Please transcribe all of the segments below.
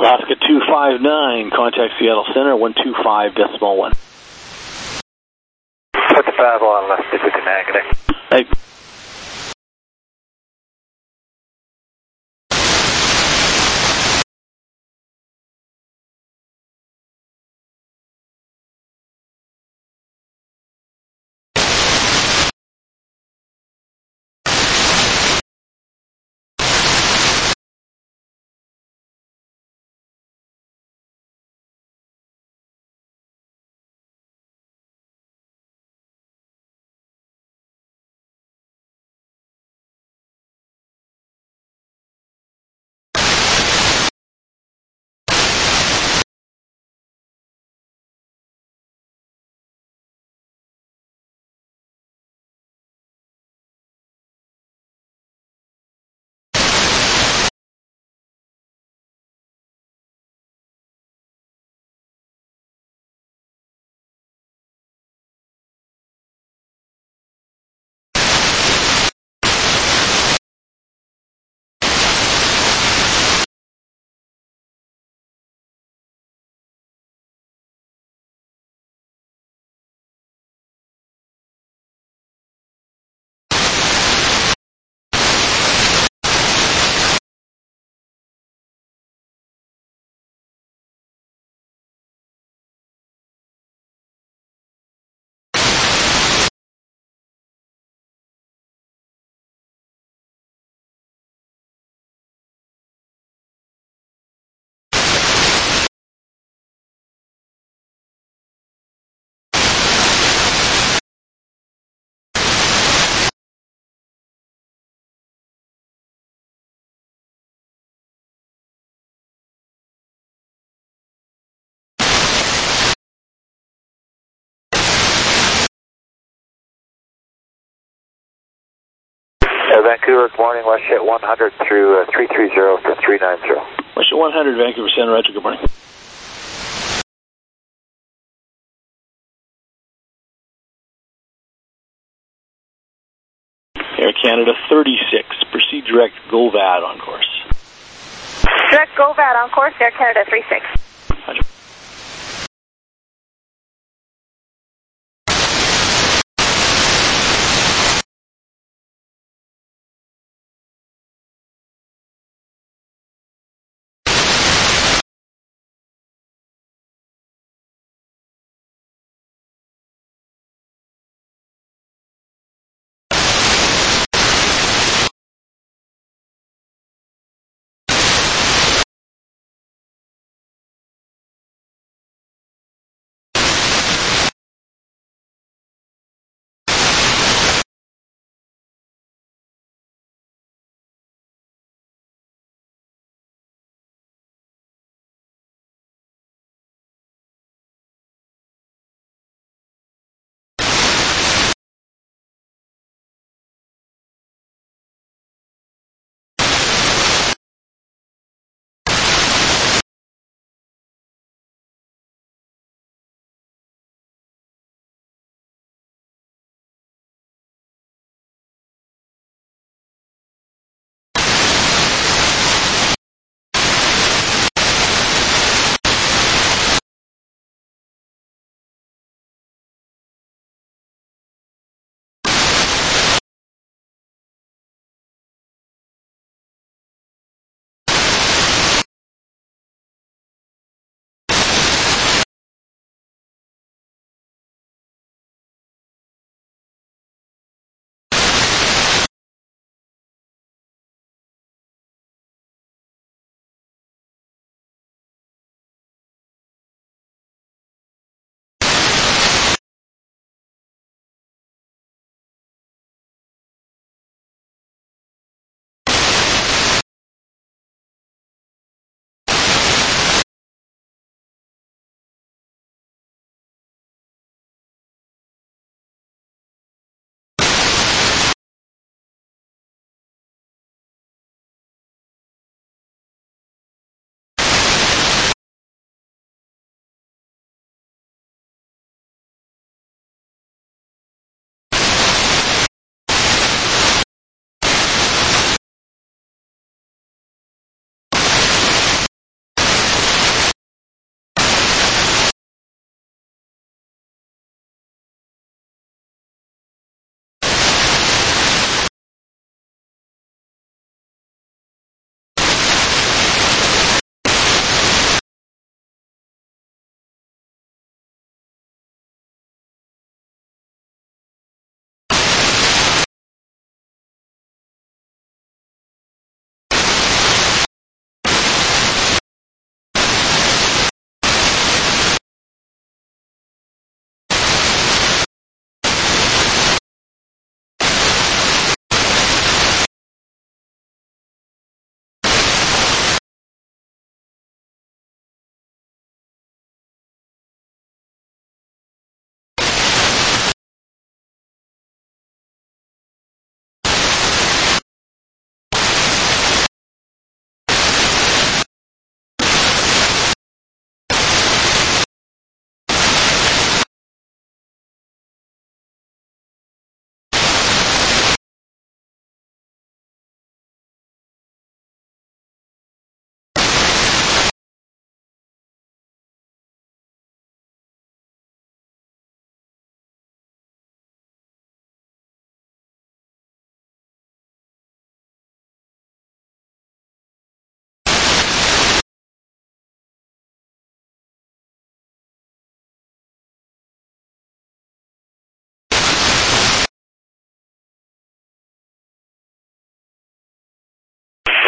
Alaska 259, contact Seattle Center, 125.1. 25 on Alaska 259, good day. Hey. Vancouver, good morning, Westjet 100 through 330 to 390. Westjet 100, Vancouver Center, Retro, good morning. Air Canada 36, proceed direct GoVAD on course. Direct GoVAD on course, Air Canada 36. Roger.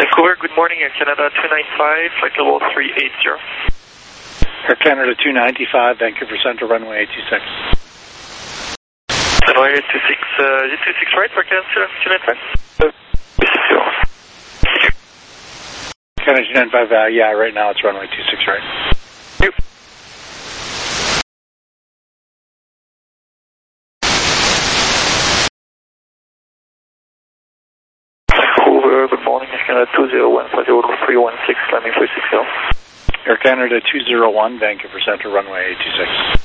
Vancouver, good morning, Air Canada 295, flight level 380. Air Canada 295, Vancouver Centre, runway 26. Runway 26, is it 26 right for Canada 295? Canada 295, yeah, right now it's runway 26 right. Yep. Vancouver, good morning, Air Canada 201, flight level 316, landing 360. Air Canada 201, Vancouver Centre, runway 26.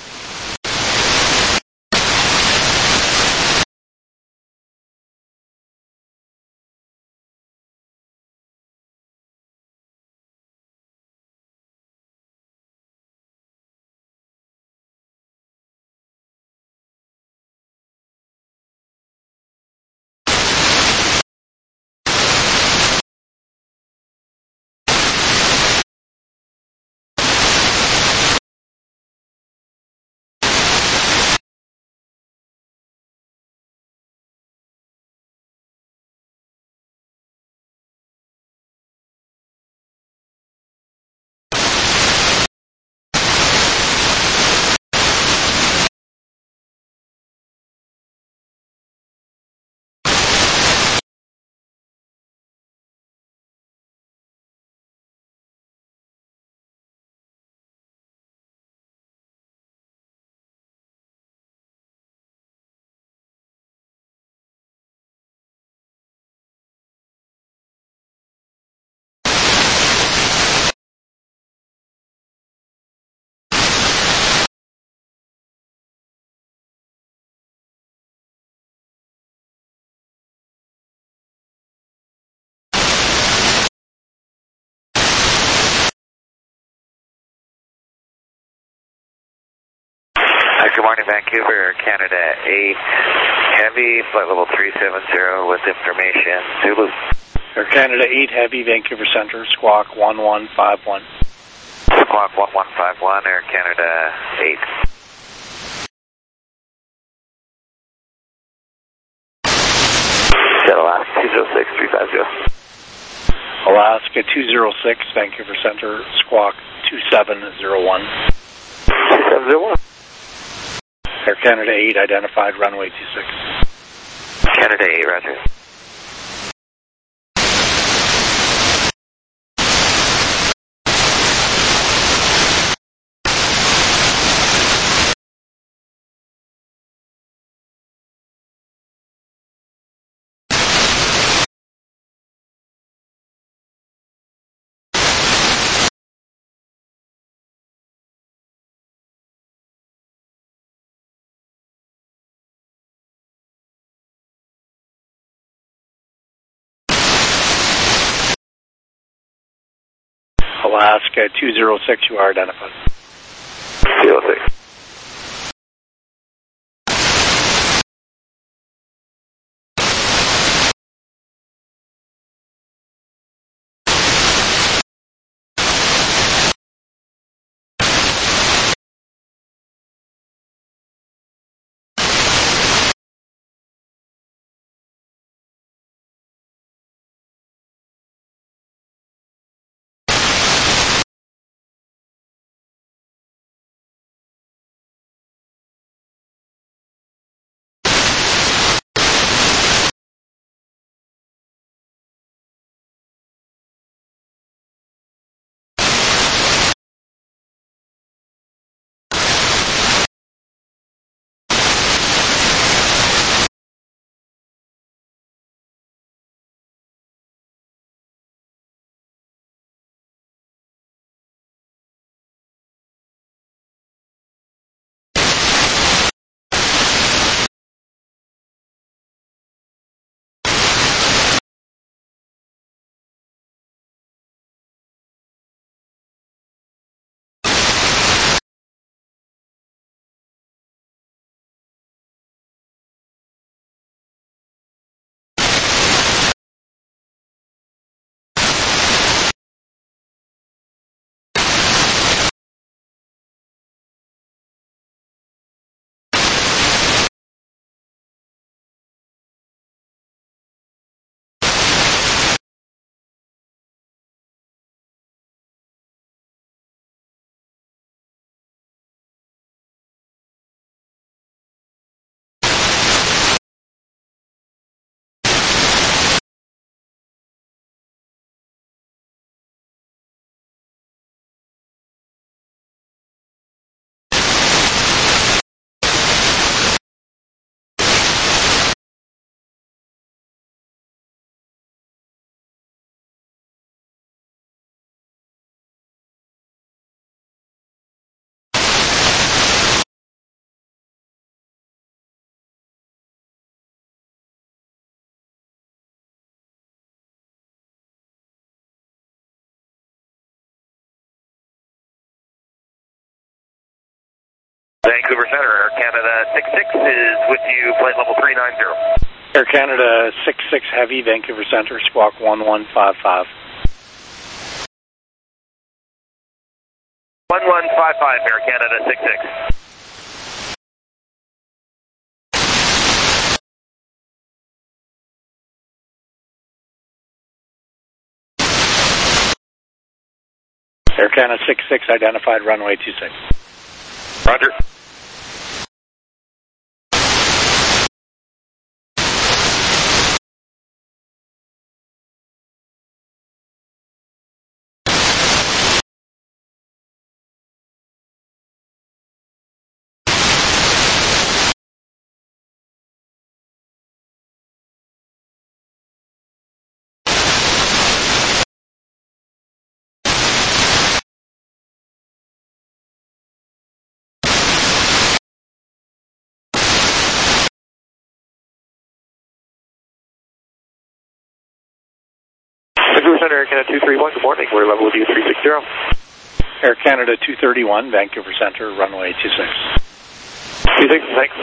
Good morning, Vancouver, Canada 8 Heavy, flight level 370 with information, Zulu. Air Canada 8 Heavy, Vancouver Centre, squawk 1151. Squawk 1151, Air Canada 8. Alaska 206, 350. Alaska 206, Vancouver Centre, squawk 2701. 2701. Air Canada 8 identified, runway 26. Canada 8, roger. Alaska 206, you are identified. 206. Vancouver Center, Air Canada 66 is with you, flight level 390. Air Canada 66 Heavy, Vancouver Center, squawk 1155. 1155, Air Canada 66. Air Canada 66 identified runway 26. Roger. Vancouver Center, Air Canada 231, good morning. We're level with you 360. Air Canada 231, Vancouver Center, runway 26. 26, thanks.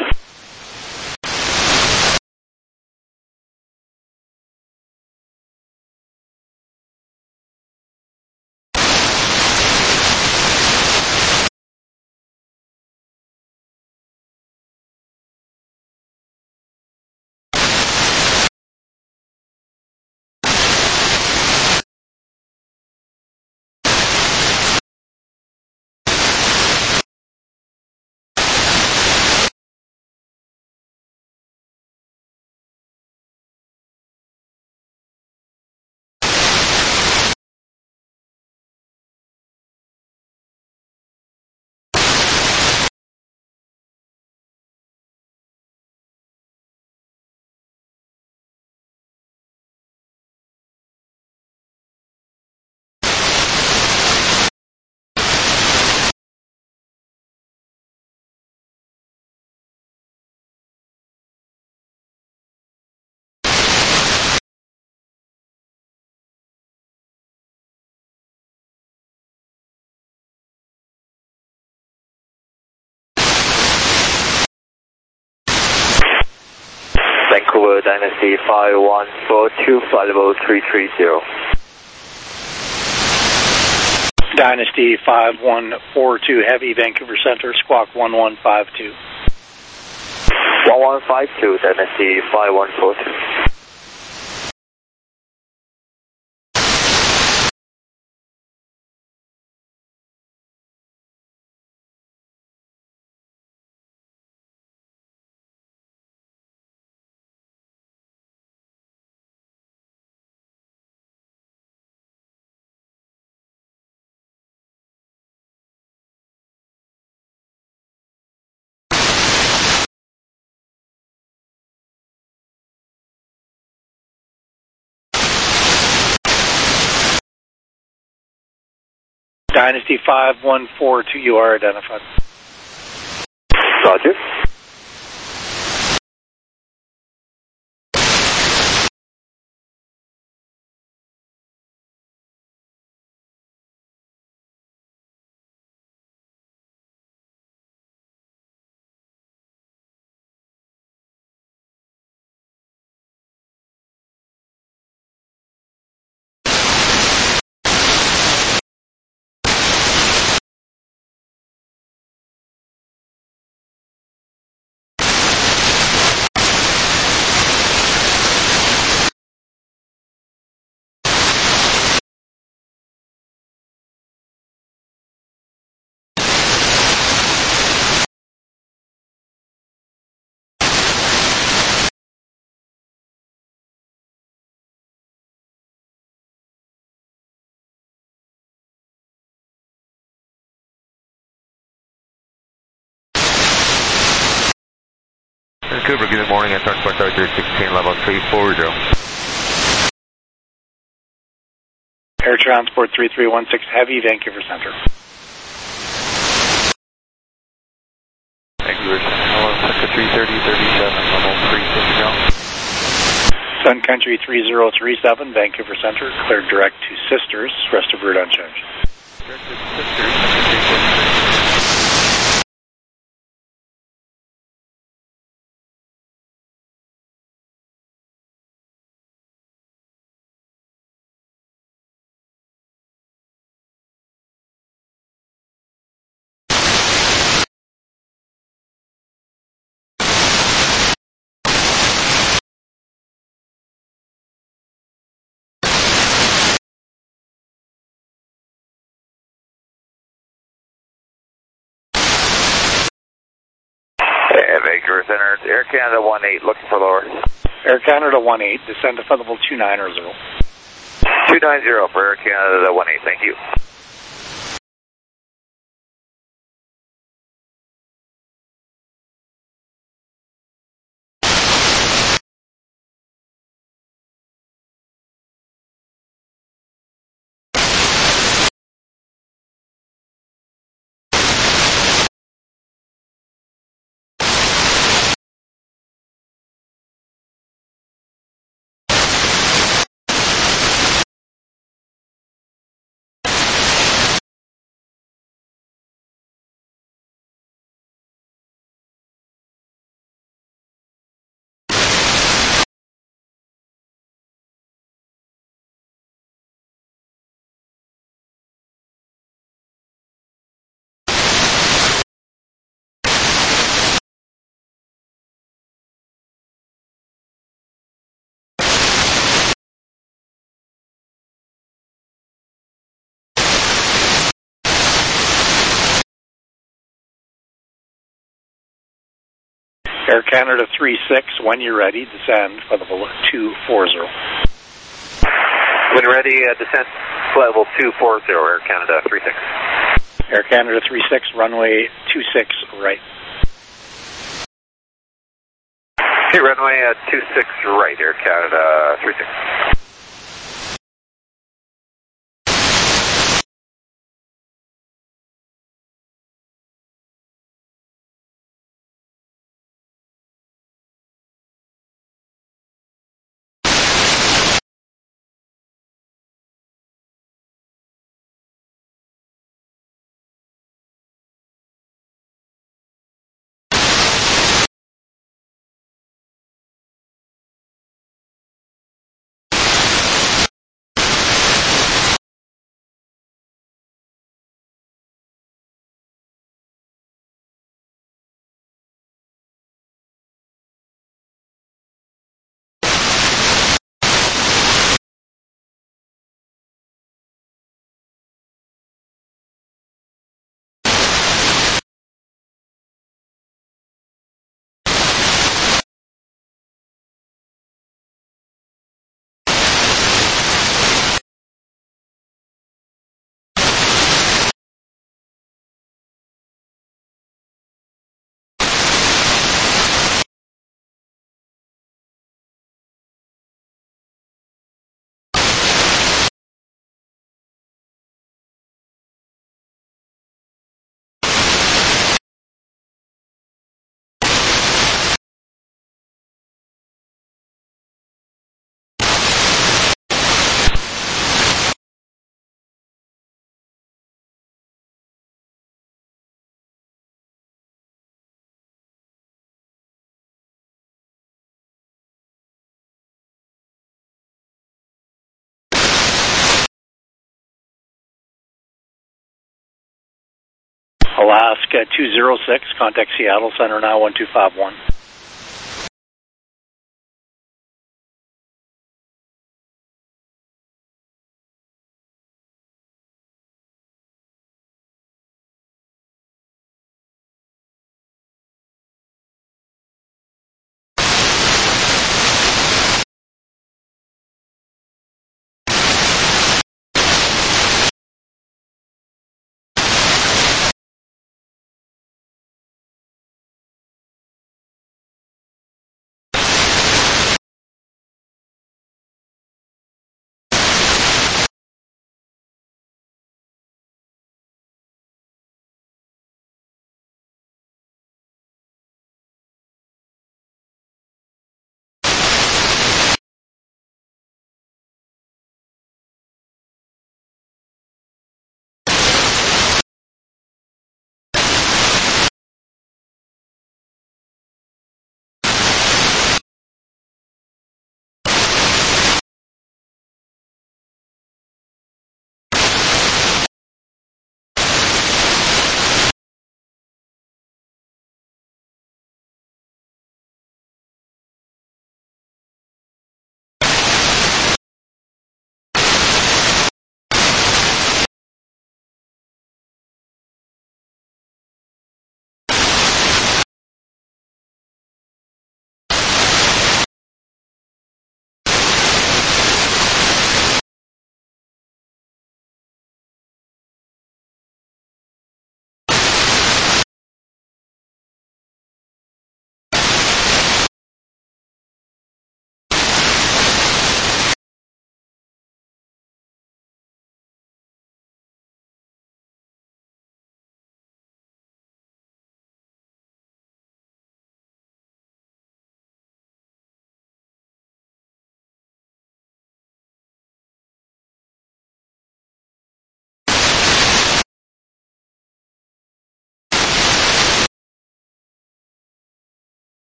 Vancouver Dynasty 5142, flight level 330. Dynasty 5142 Heavy, Vancouver Center, squawk 1152. 1152, Dynasty 5142. Dynasty 5142, you are identified. Roger. Vancouver, good morning, and Transport Charger 16, level 340. Air Transport 3316 Heavy, Vancouver Center. Vancouver Center, 330, 37, level 360. Sun Country 3037, Vancouver Center, cleared direct to Sisters, rest of route unchanged. Direct to Sisters, Vancouver Center, Air Canada 18, looking for lower. Air Canada 18, descend to flight level 290. 290 for Air Canada 18, thank you. Air Canada 36, when you're ready, descend flight level 240. When ready, descent flight level 240, Air Canada 36. Air Canada 36, runway 26 right. Okay, runway 26 right, Air Canada 36. Alaska 206, contact Seattle Center now 1251.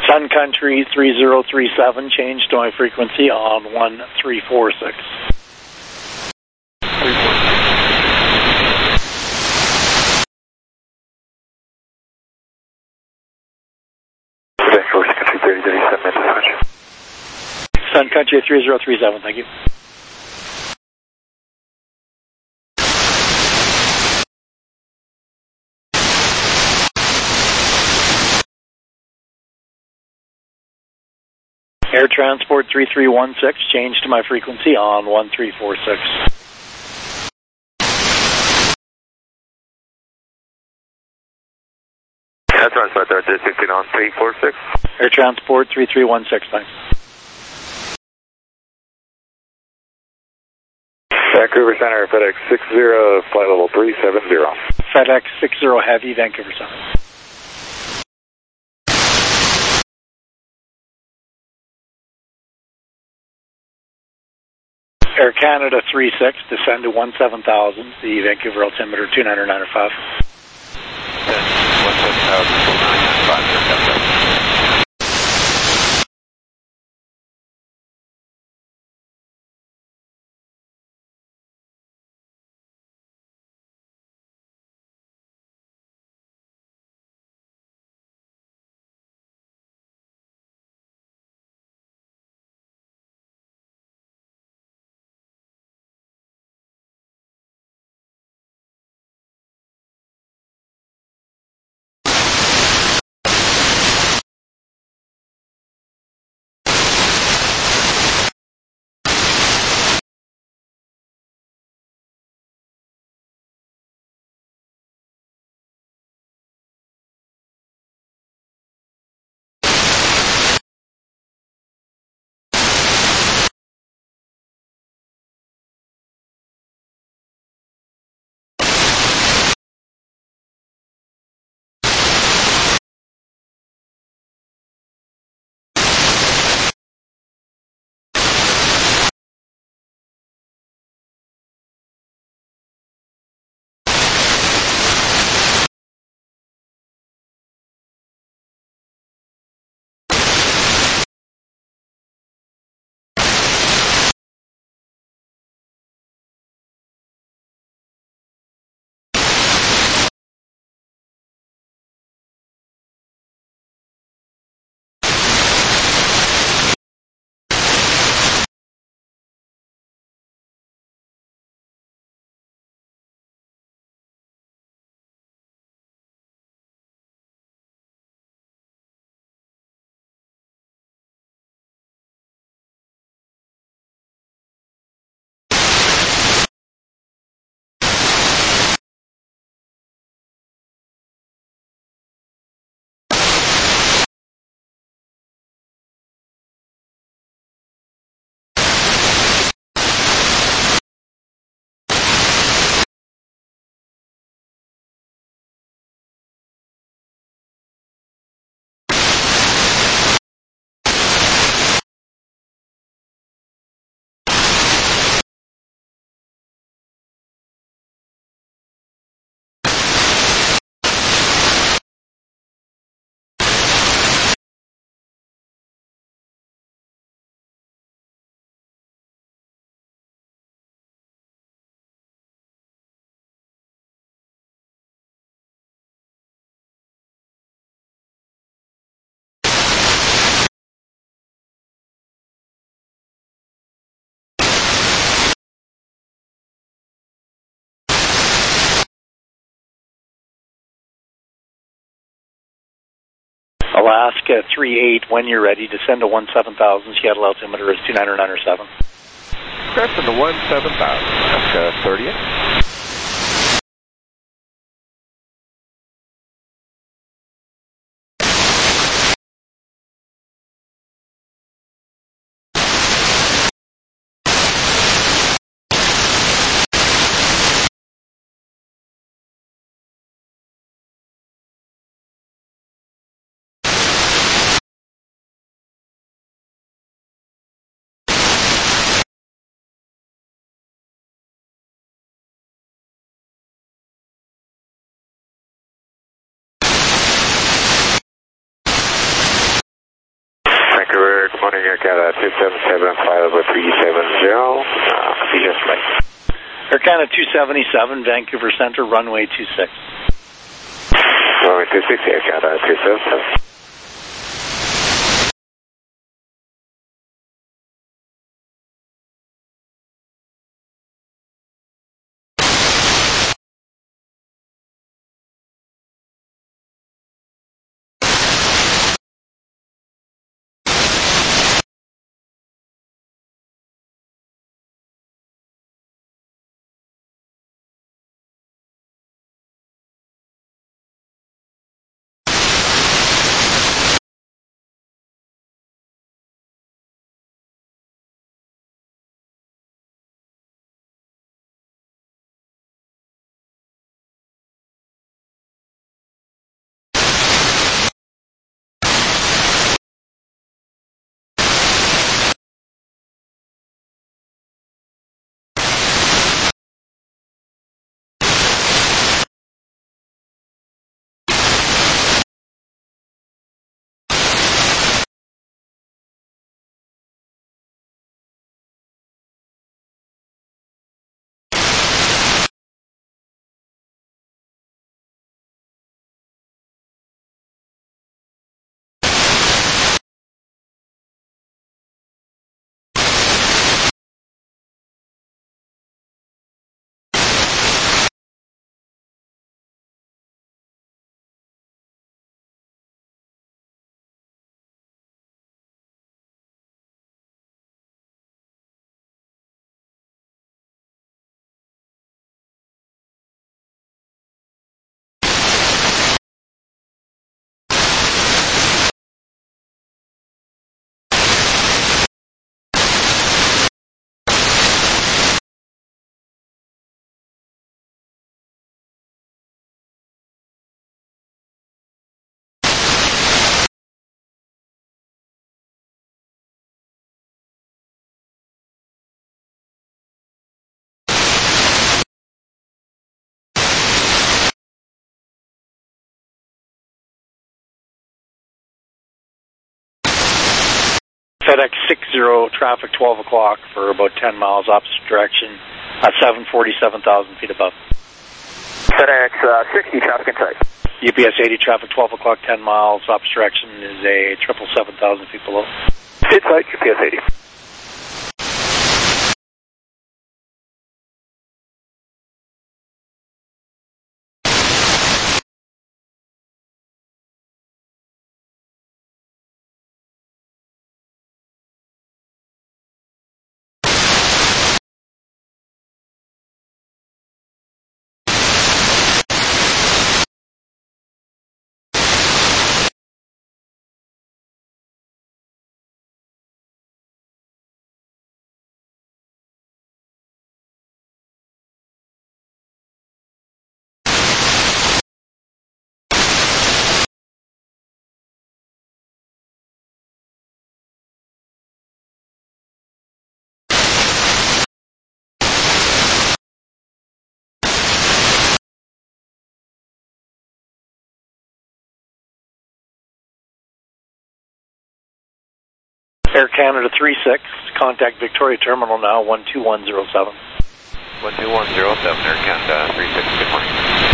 Sun Country 3037, change to my frequency on 1346. Sun Country 3037, thank you. Air Transport 3316, change to my frequency on 1346. Air Transport 16 on 346. Air Transport 3316, thanks. Vancouver Center, FedEx 60, flight level 370. FedEx 60 Heavy, Vancouver Center. Air Canada 36, descend to 17,000, the Vancouver altimeter 2995. 17,000, 2995. Alaska 38, when you're ready, descend to 17,000, Seattle altimeter is 2997. Crescent to 17,000, Alaska 30th. 277, flight level 370, confusion flight. Air Canada 277, Vancouver Centre, runway 26. Runway 26, Air Canada 277. FedEx 60, traffic 12 o'clock for about 10 miles opposite direction at 747,000 feet above. FedEx 60, traffic in sight. UPS 80, traffic 12 o'clock, 10 miles opposite direction is a 777,000 feet below. Sit sight, UPS 80. Air Canada 36, contact Victoria Terminal now, 12107. 12107, Air Canada 36, good morning.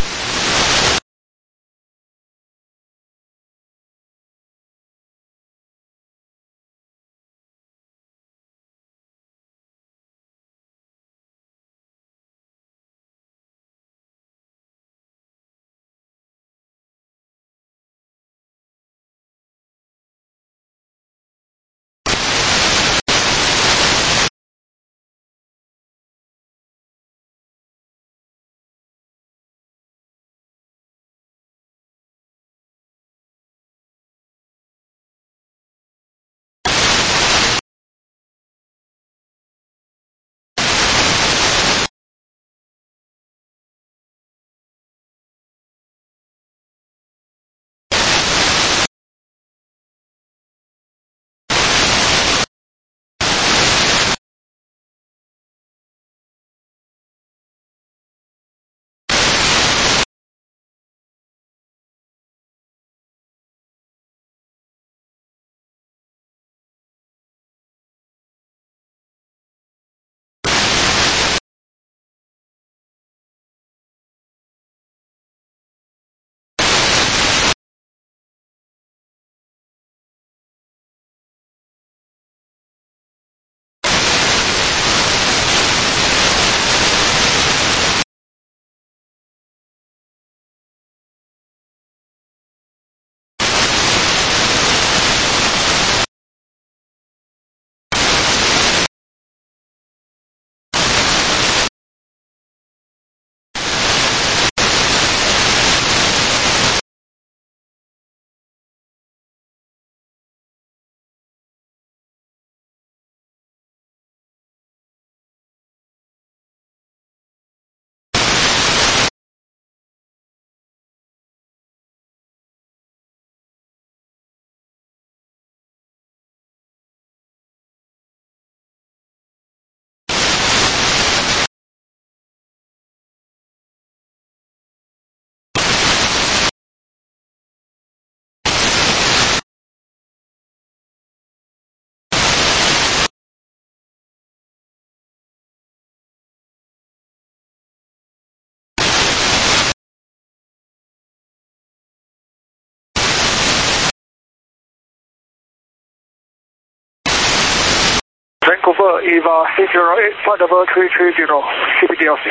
Vancouver, EVA 608, flight level 330, CPDLC.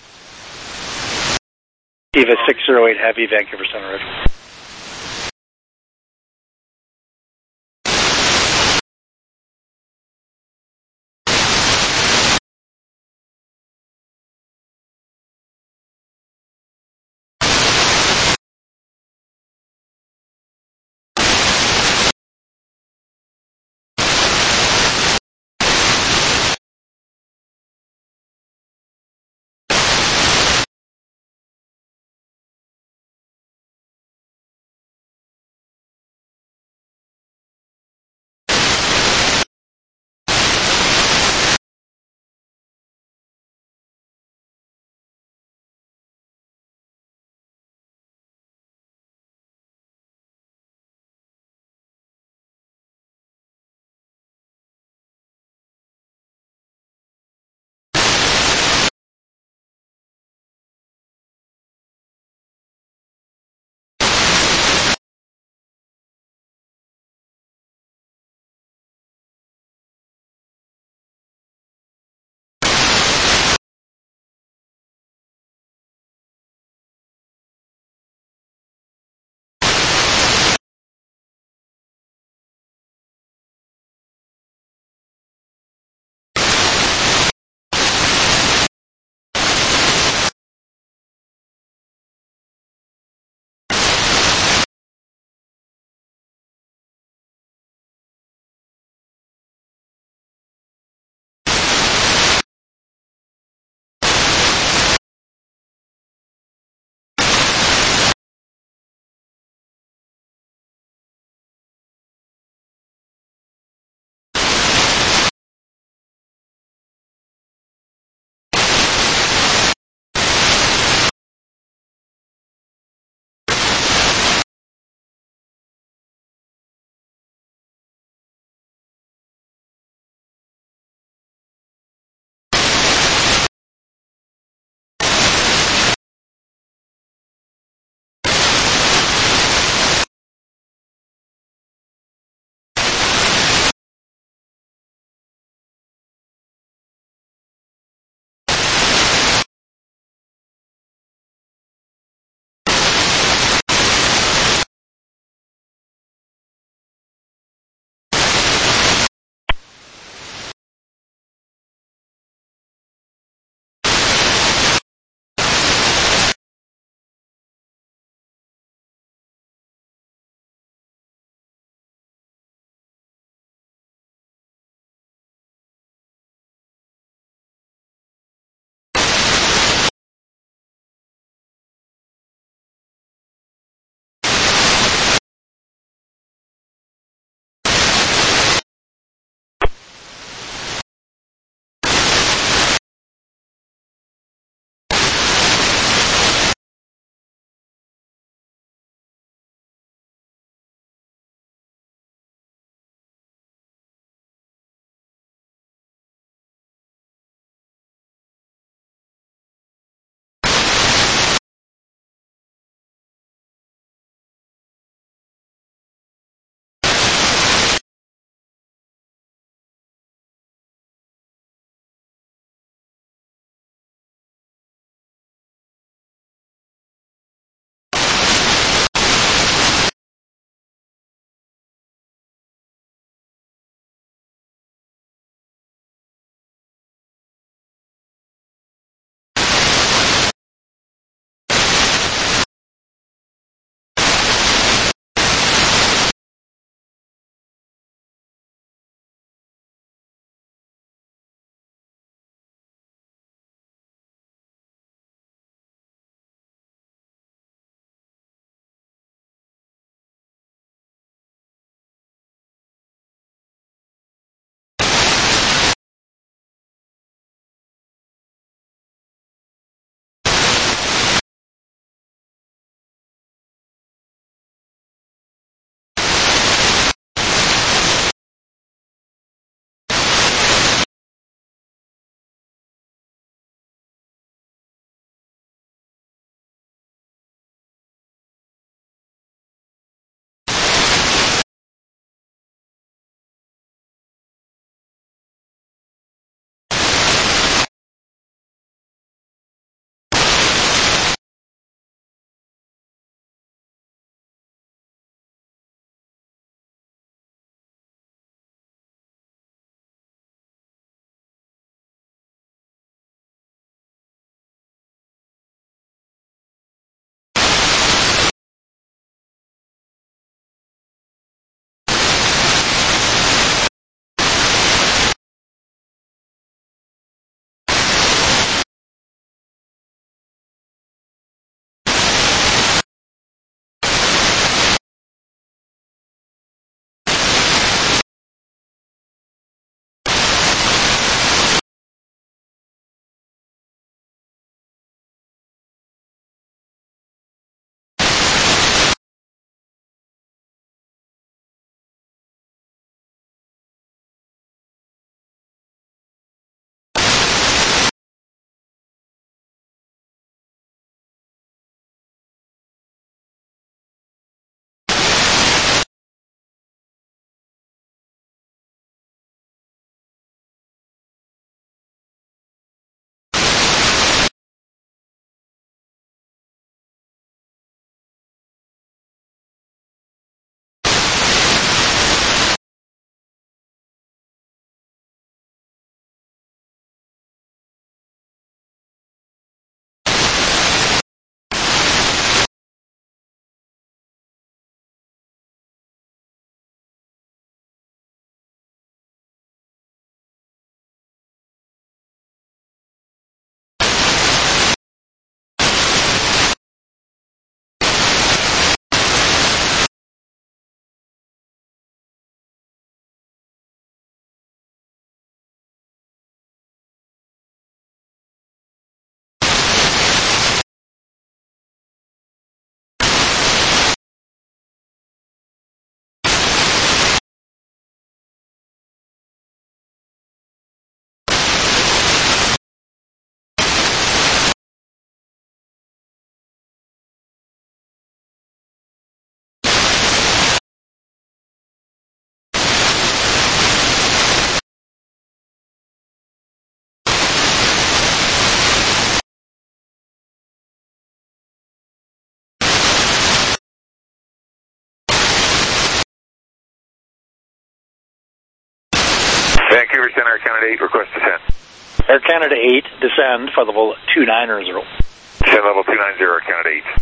EVA 608 Heavy, Vancouver Center Ridge. Vancouver Center, Air Canada 8, request descent. Air Canada 8, descend for level 290. Descend level 290, Air Canada 8.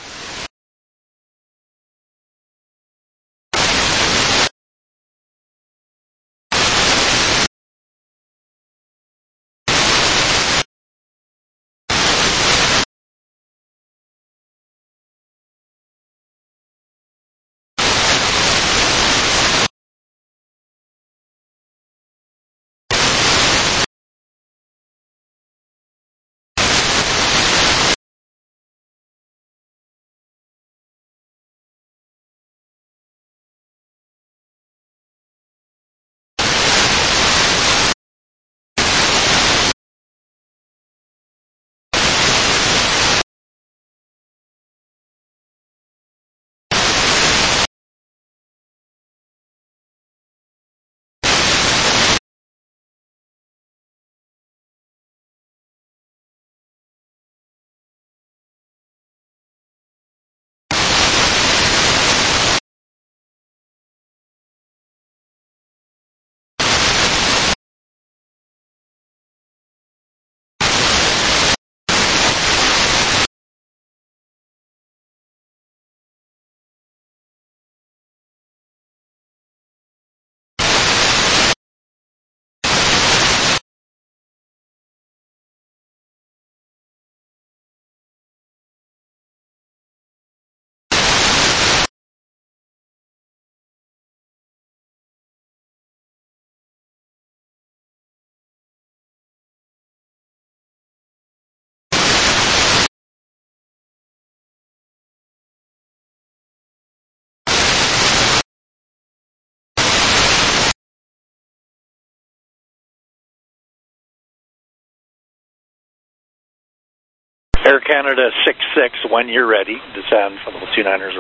Air Canada 66, when you're ready, descend for level 290.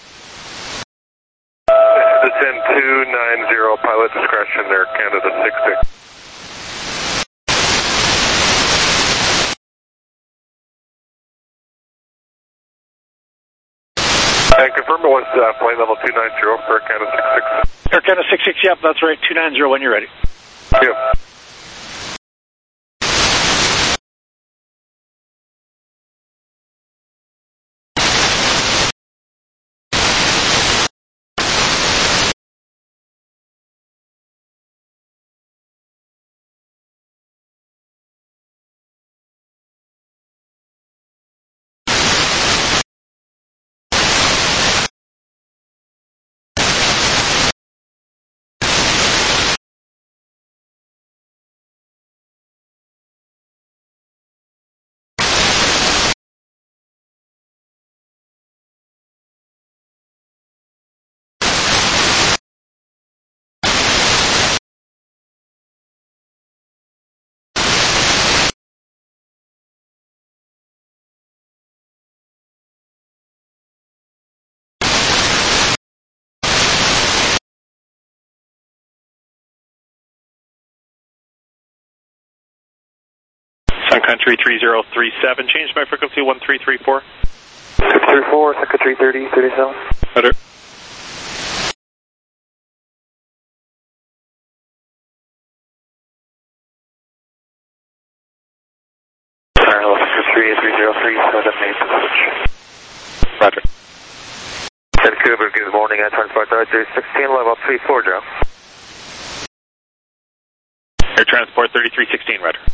Descend 290, pilot discretion, Air Canada 66. And confirm it was flight level 290 for Air Canada 66. Air Canada 66, yep, that's right, 290 when you're ready. Yep. Sun Country 3037, change my frequency 1334. 634, Sun Country 3037. Better. Hello, Sun Country 3037, main switch. Roger. Vancouver, good morning, transport Roger 16, level 34, Joe. Air Transport 3316, Roger.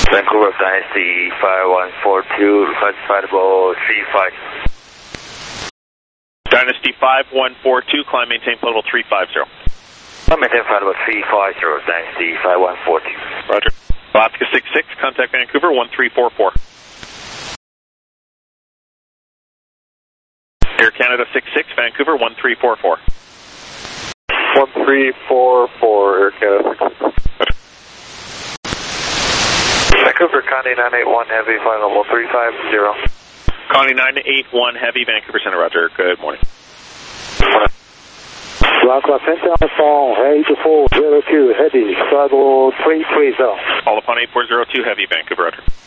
Vancouver Dynasty 5142, classified about 35. Dynasty 5142, climb maintain flight level 350. Climb maintain flight level 350, Dynasty 5142. Roger. Alaska 66, contact Vancouver 1344. Air Canada 66, Vancouver 1344. 1344, Air Canada 66. Vancouver Connie 981 Heavy, flight level 350. Connie 981 Heavy, Vancouver Center, roger. Good morning. Rockland Center, phone 8402 Heavy, flight level 330. All upon 8402 Heavy, Vancouver, roger.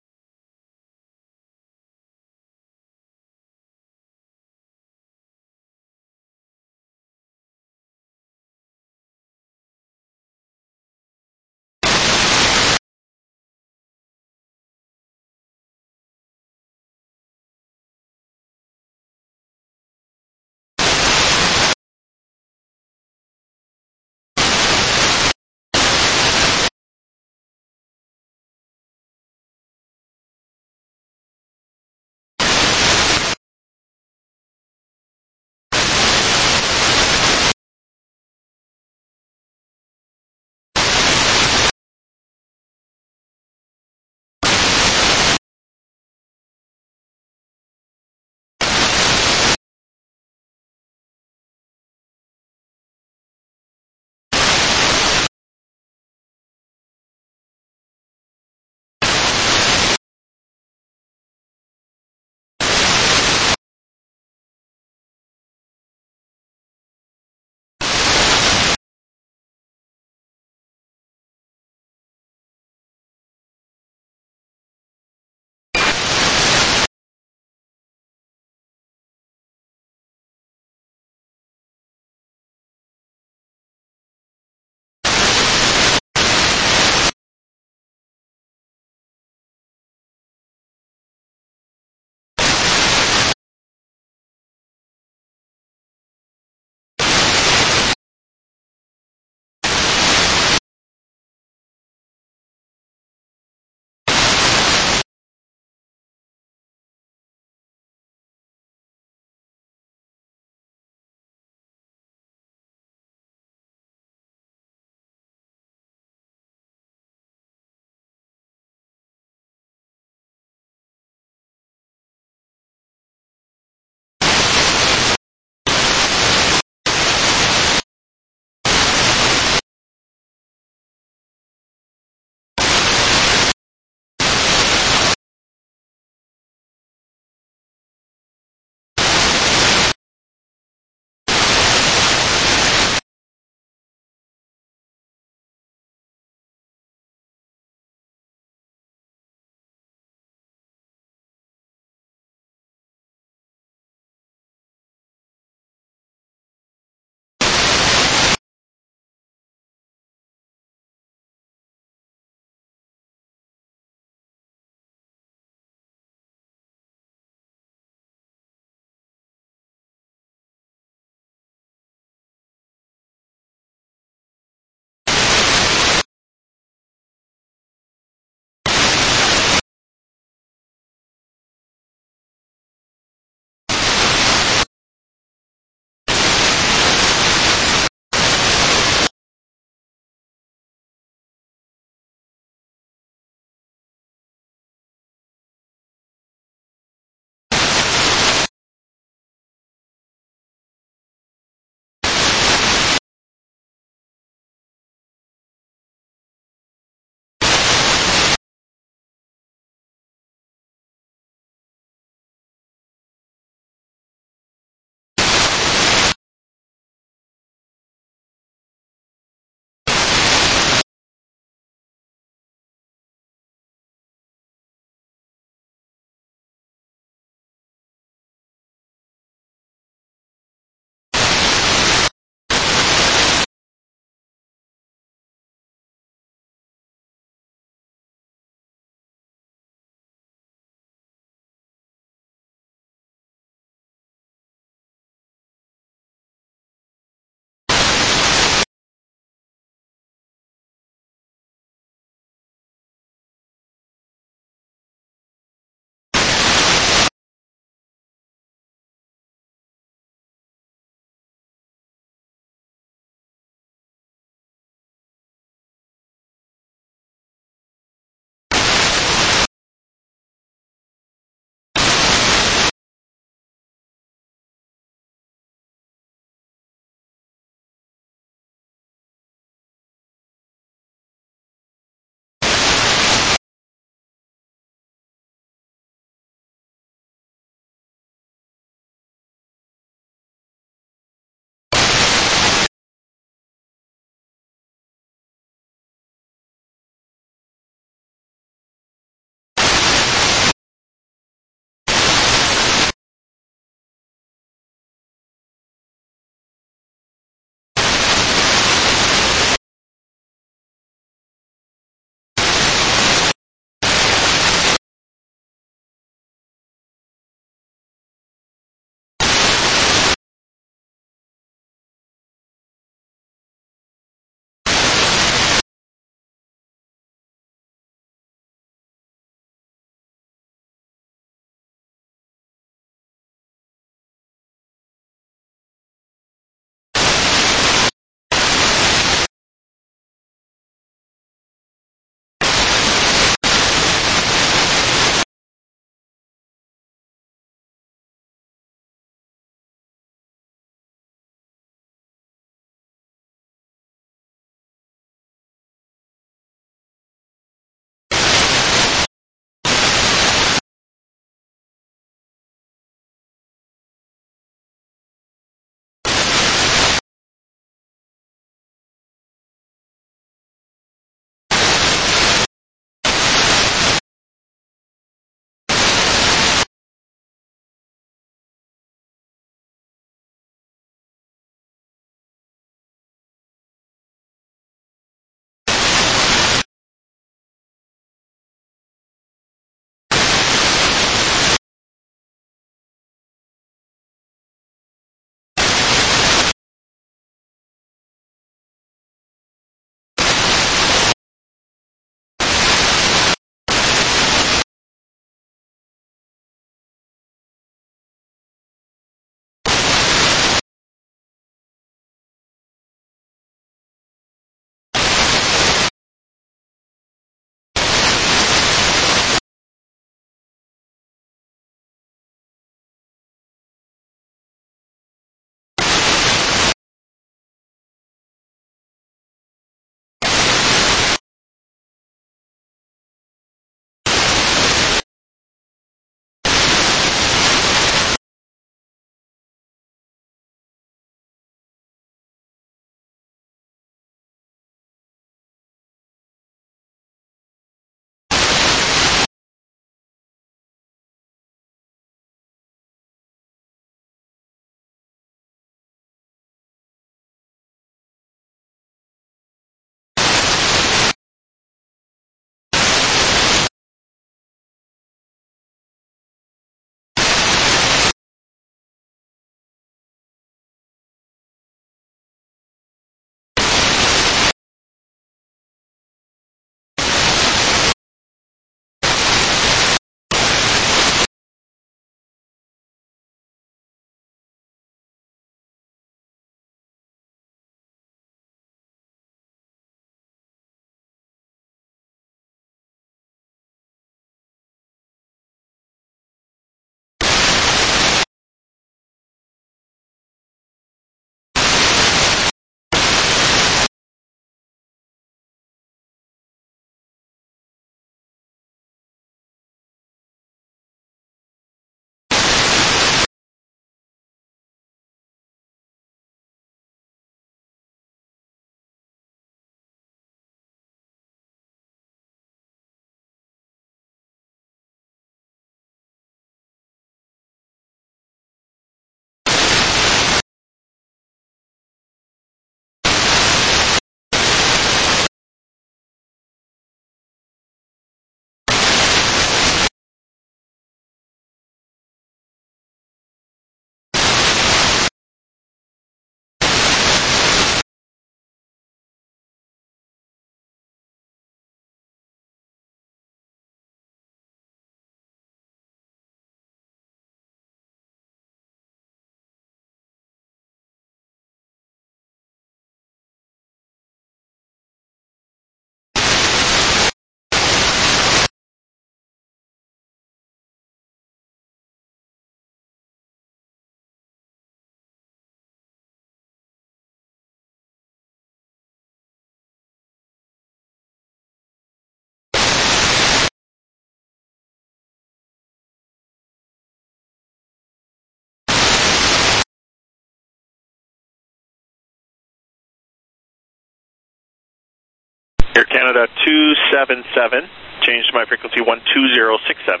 Air Canada 277, change to my frequency 12067.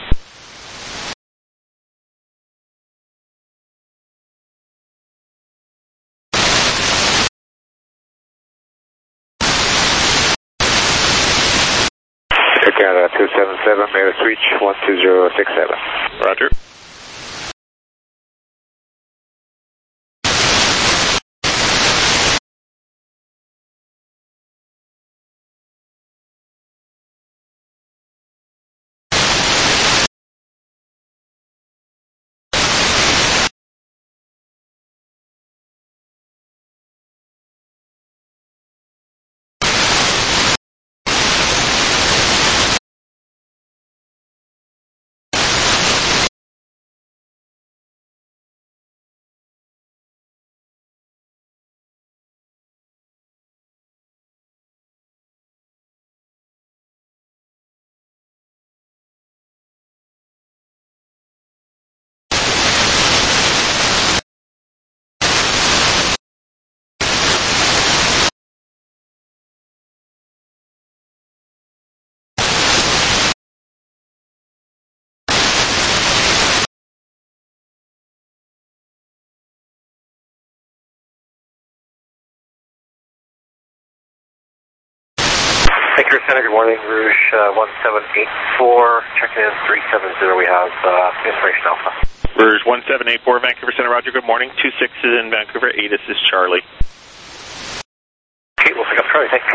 Air Canada 277, may I reach 12067. Roger. Thank you, Center. Good morning. Rouge 1784, checking in 370. We have information Alpha. Rouge 1784, Vancouver Center, roger, good morning. 26 is in Vancouver, ATIS is Charlie. Okay, we'll pick up Charlie, thanks.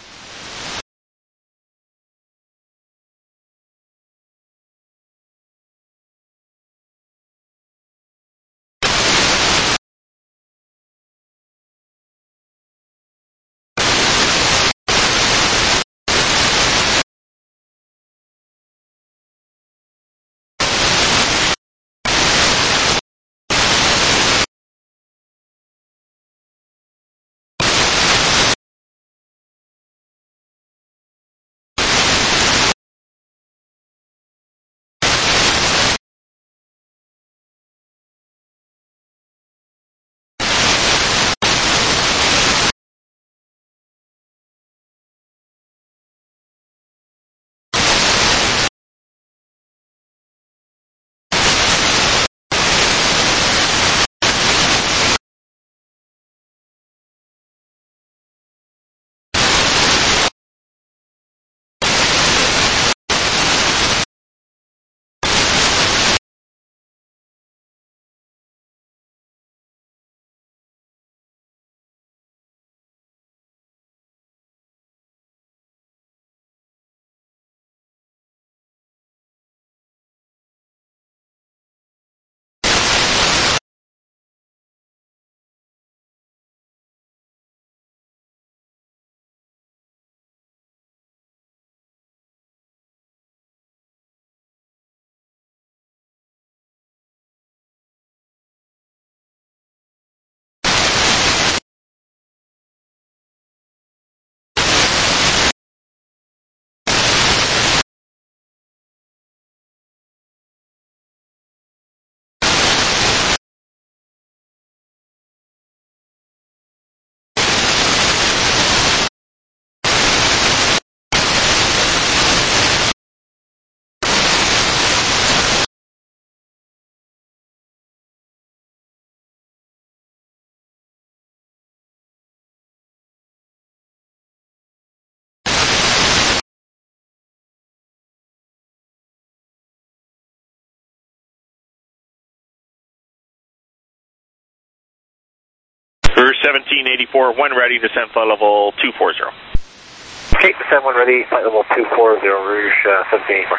Rouge 1784, when ready, descent flight level 240. Okay, descent when ready, flight level 240, Rouge 1784.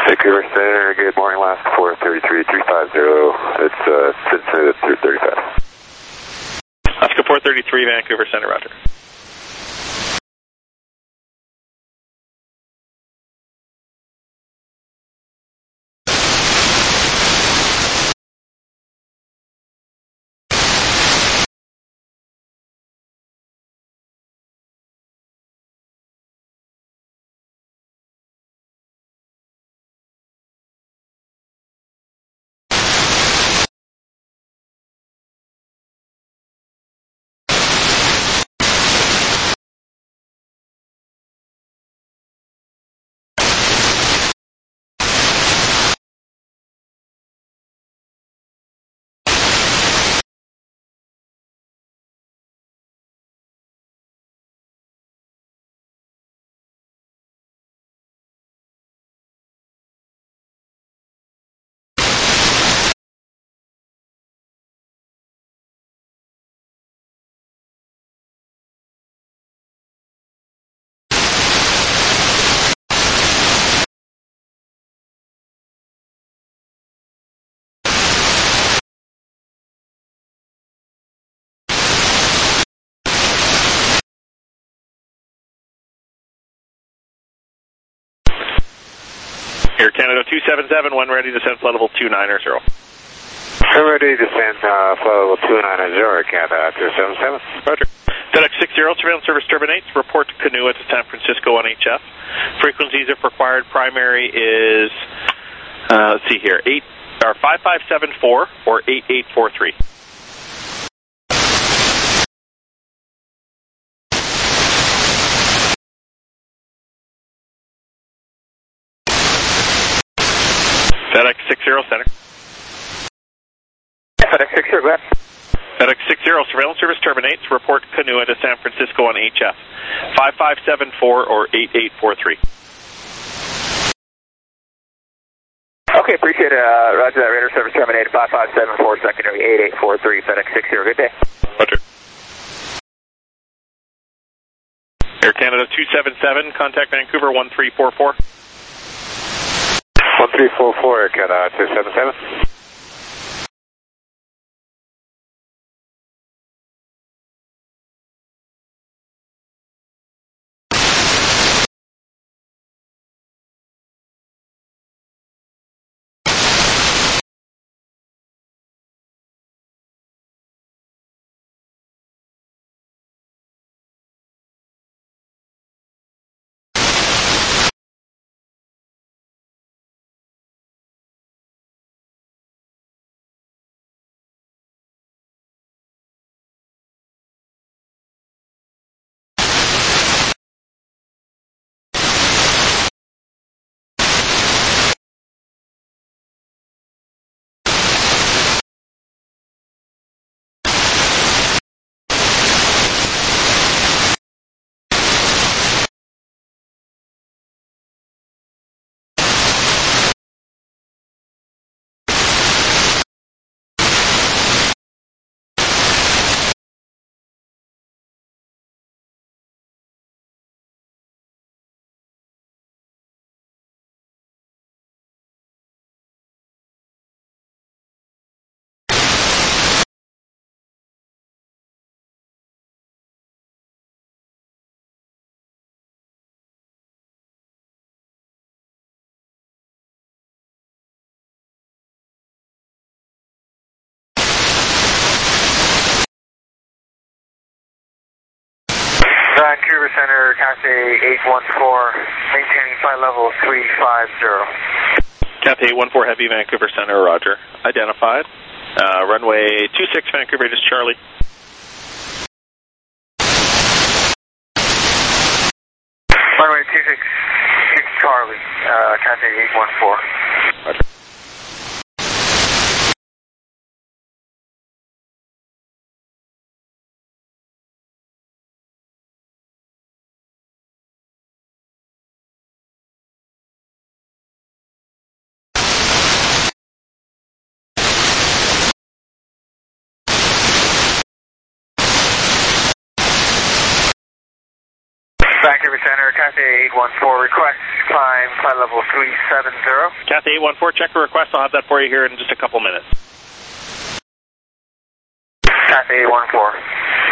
Vancouver Center, good morning, last 433-350. It's Cincinnati 235. Oscar 433, Vancouver Center, roger. Air Canada 277, when ready to send flight level 290. I'm ready to send flight level 290, Canada 277. Roger. FedEx 60, surveillance service terminates. Report to Canoa to San Francisco on HF. Frequencies if required. Primary is, let's see here, 5574 or 8843. FedEx 60 Center. FedEx 60, go ahead. FedEx 60, surveillance service terminates. Report Canoa to San Francisco on HF. 5574 or 8843. Okay, appreciate it. Roger that. Radar service terminated. 5574, secondary 8843. FedEx 60, good day. Roger. Air Canada 277, contact Vancouver 1344. 1344, Air Canada 277. Vancouver Center, Cathay 814, maintaining flight level 350. Cathay 814 Heavy, Vancouver Center, roger. Identified. Runway 26, Vancouver, this is Charlie. Runway 26, Charlie, Cathay 814. Roger. Vancouver Center, Cathay 814, request climb flight level 370. Cathay 814, check the request. I'll have that for you here in just a couple minutes. Cathay 814.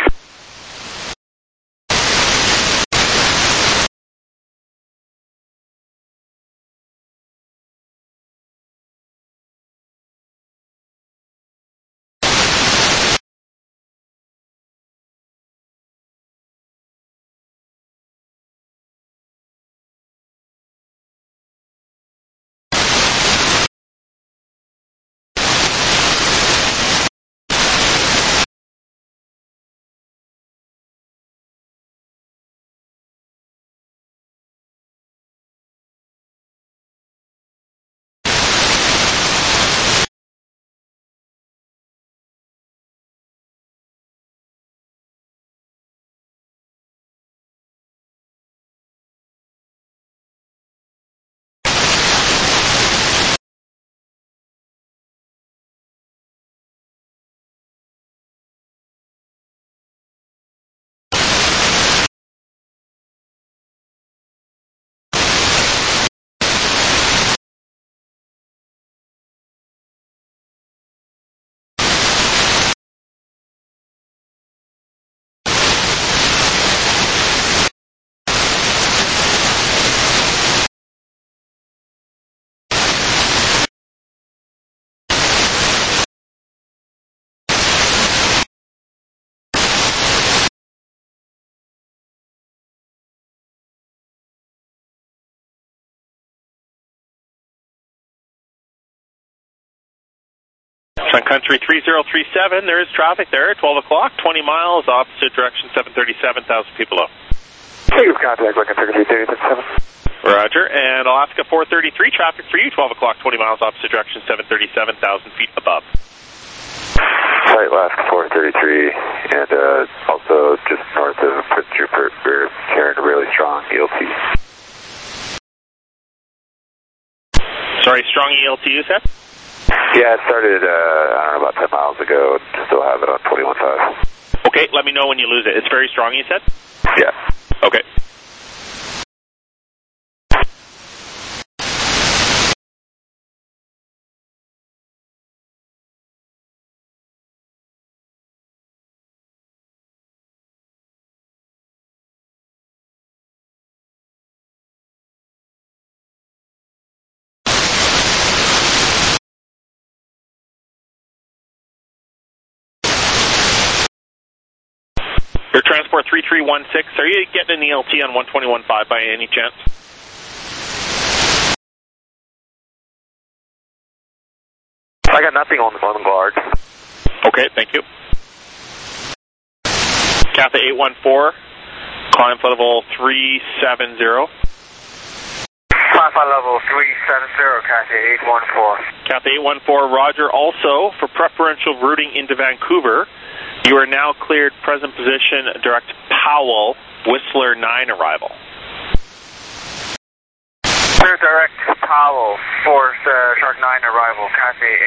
Sun Country 3037, there is traffic there at 12 o'clock, 20 miles, opposite direction, 737,000 people up. Hey, contact, looking for 3037. Roger, and Alaska 433, traffic for you, 12 o'clock, 20 miles, opposite direction, 737,000 feet above. Flight Alaska 433, and also just north of Prince Rupert, we're carrying a really strong ELT. Sorry, strong ELT, you said? Yeah, it started, I don't know, about 10 miles ago. Still have it on 21.5. Okay, let me know when you lose it. It's very strong, you said? Yeah. Okay. Air Transport 3316, are you getting an ELT on 121.5 by any chance? I got nothing on the guard. Okay, thank you. Cathay 814, climb flight level 370. Climb flight level 370, Cathay 814. Cathay 814, roger. Also, for preferential routing into Vancouver, you are now cleared present position, direct Powell, Whistler 9 arrival. Clear direct Powell, Force Shark 9 arrival, Cathay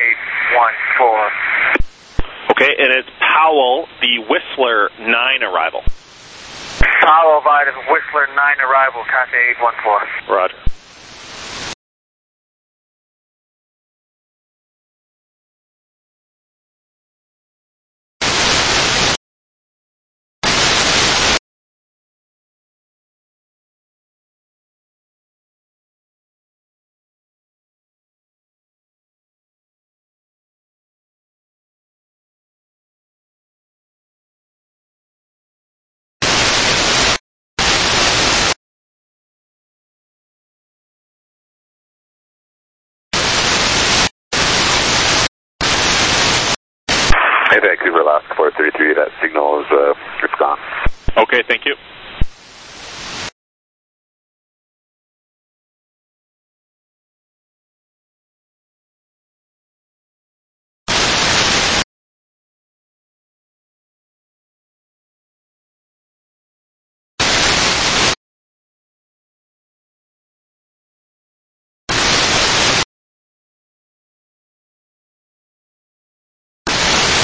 814. Okay, and it's Powell, the Whistler 9 arrival. Powell via Whistler 9 arrival, Cathay 814. Roger. Hey, Vancouver, Alaska 433, that signal is, it's gone. Okay, thank you.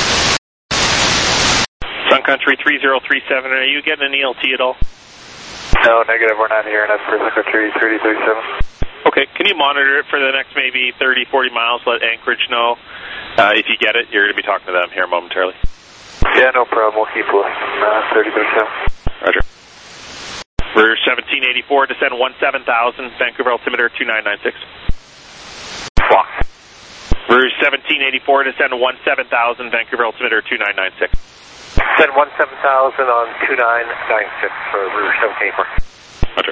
Sun Country 3037, are you getting an ELT at all? No, negative, we're not hearing us for country 3037. Okay, can you monitor it for the next maybe 30, 40 miles? Let Anchorage know. If you get it, you're going to be talking to them here momentarily. Yeah, no problem. We'll keep listening. 3037. Roger. We're 1784, descend 17,000, Vancouver altimeter 2996. Block. We're 1784, descend 17,000, Vancouver altimeter 2996. Descend 17,000 on 2996 for Route 1784. Roger.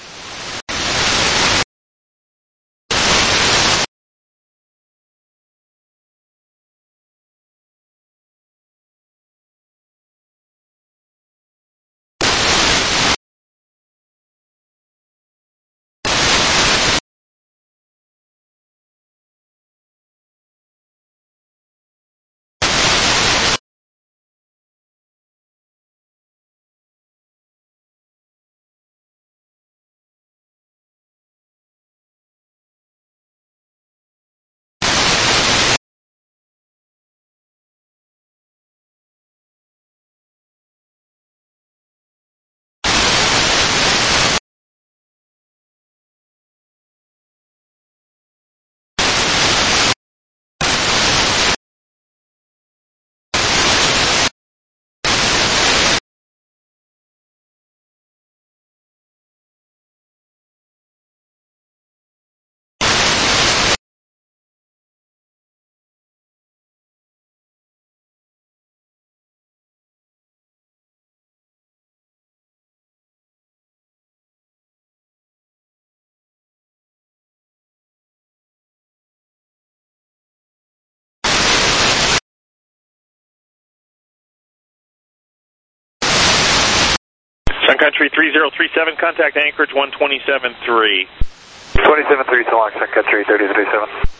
Sun Country 3037, contact Anchorage 127.3. 27.3 to launch, Sun Country 3037.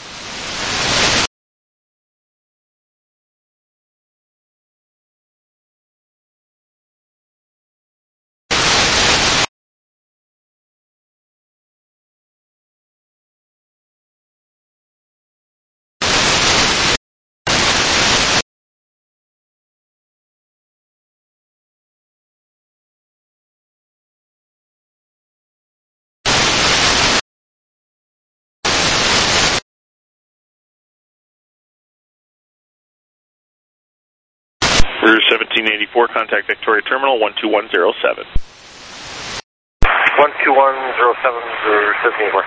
Route 1784, contact Victoria Terminal 12107. 12107 for 1784.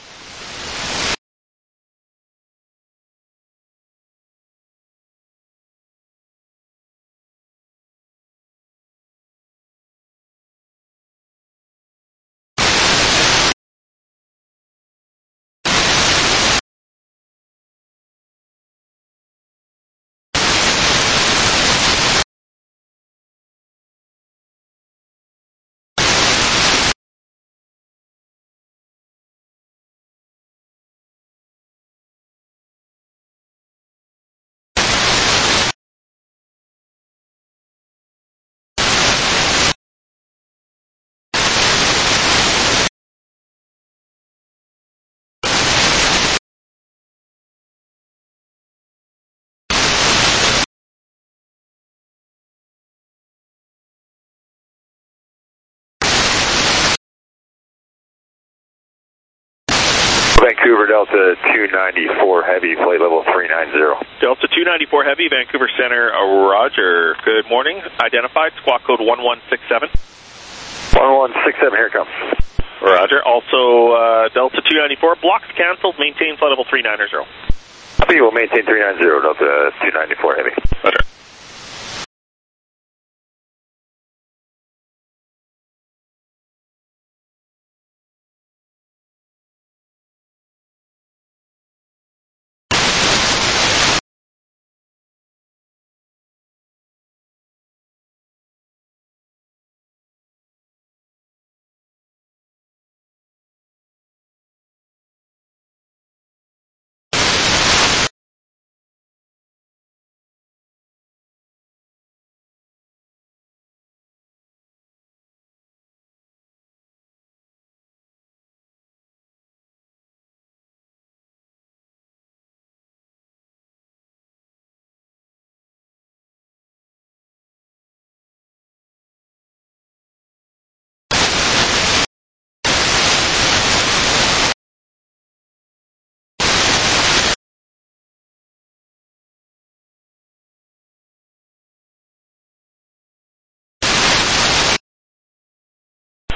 Vancouver Delta 294 Heavy, flight level 390. Delta 294 Heavy, Vancouver Center, Roger. Good morning. Identified, squawk code 1167. 1167, here it comes. Roger. Also, Delta 294, blocks canceled, maintain flight level 390. I think we'll maintain 390, Delta 294 Heavy. Roger.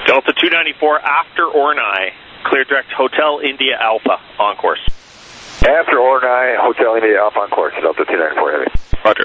Delta 294 after Ornai, clear direct Hotel India Alpha on course. After Ornai, Hotel India Alpha on course, Delta 294 Heavy. Roger.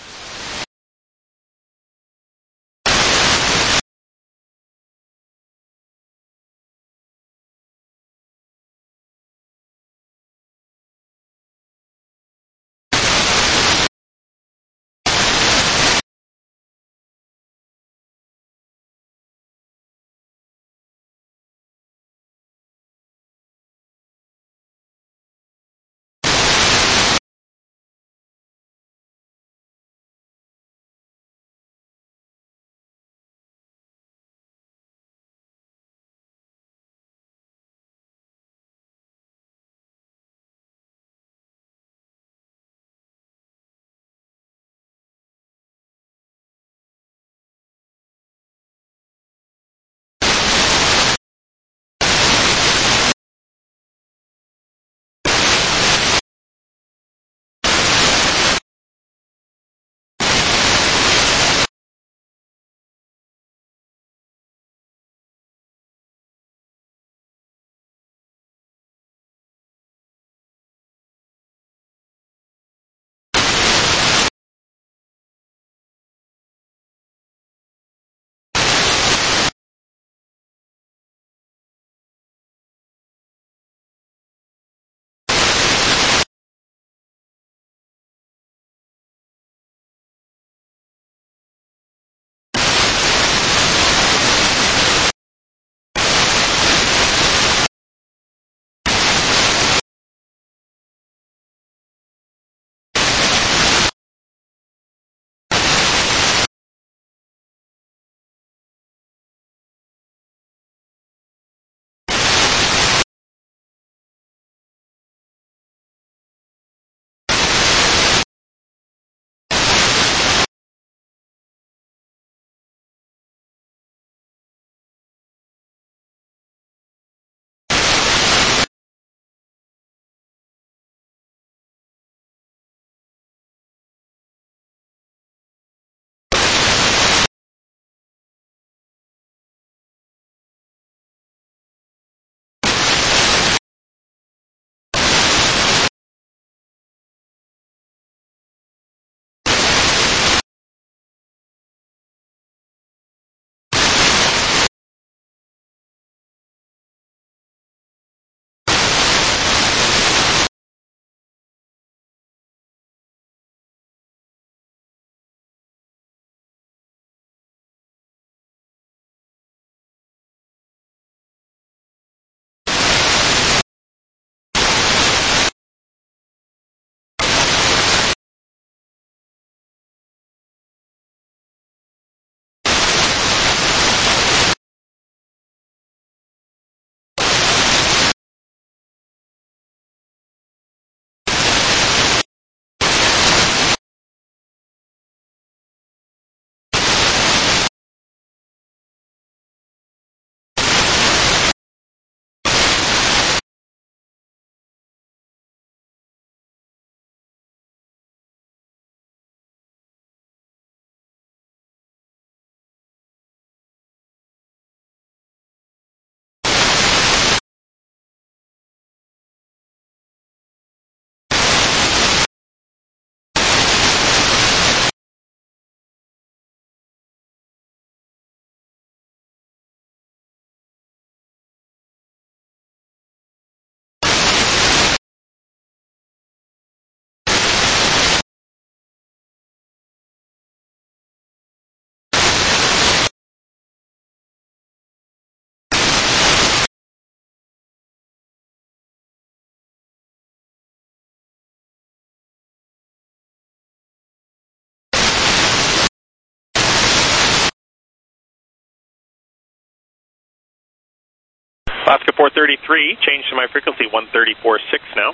Alaska 433, change to my frequency 134.6 now.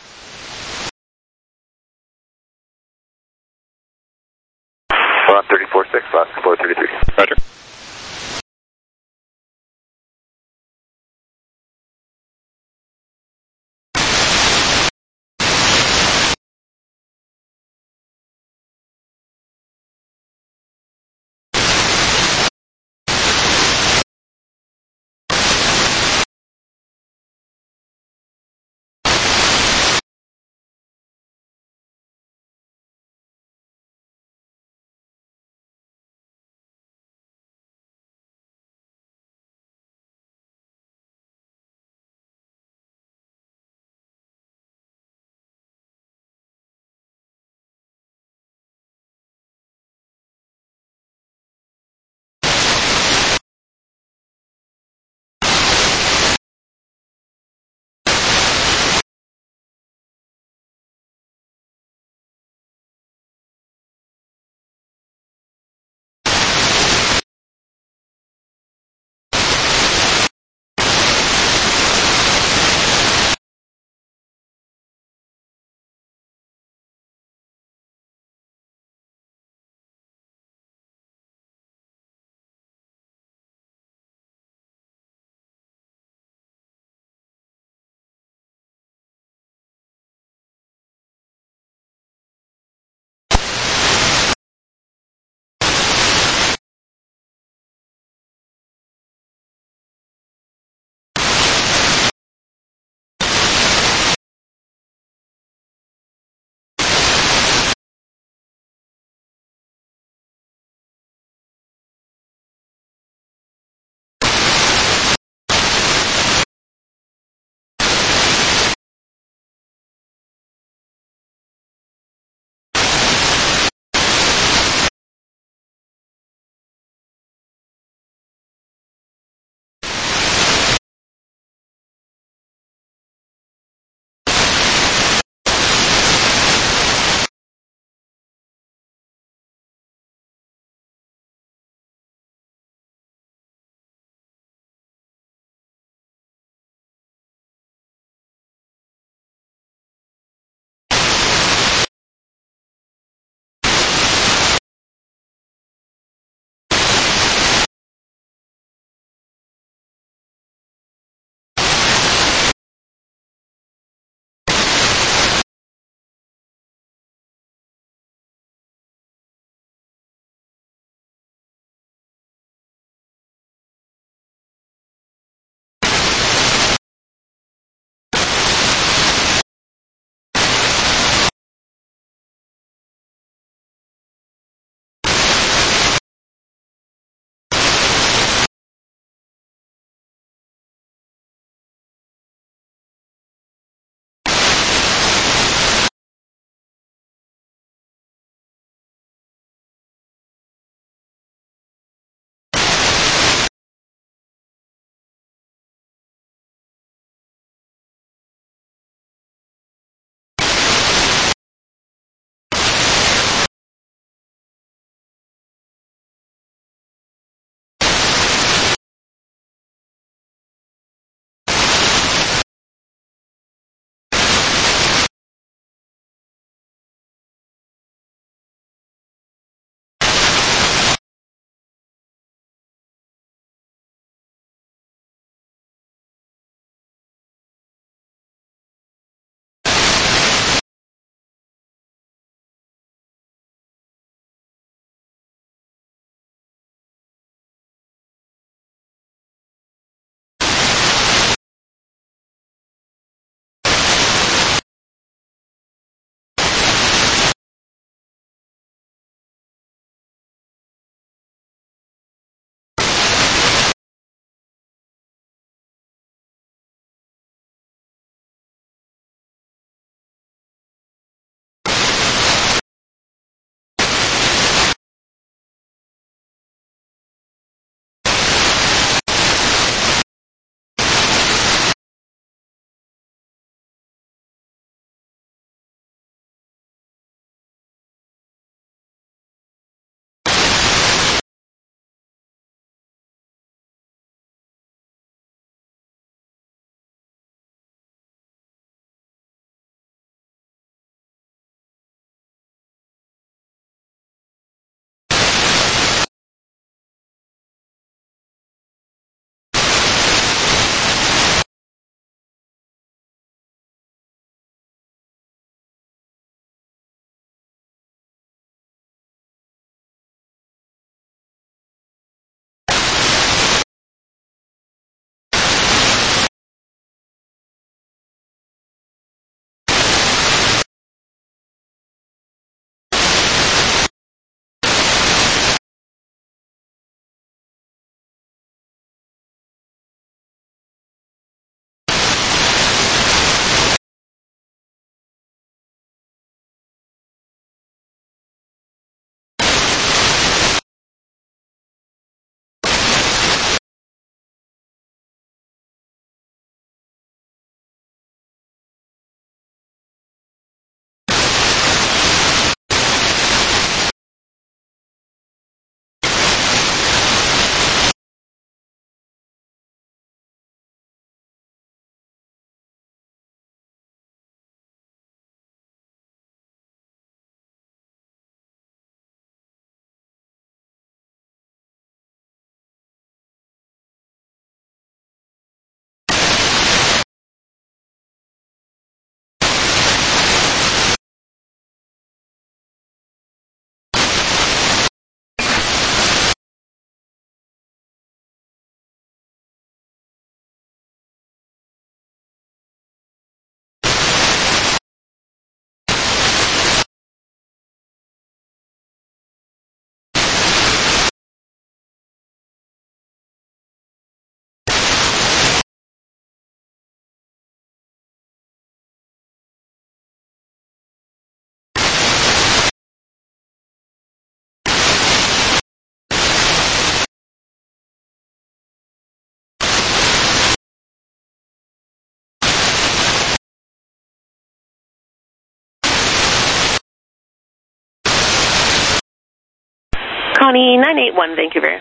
134.6, Alaska 433. Roger. Connie 981, Vancouver.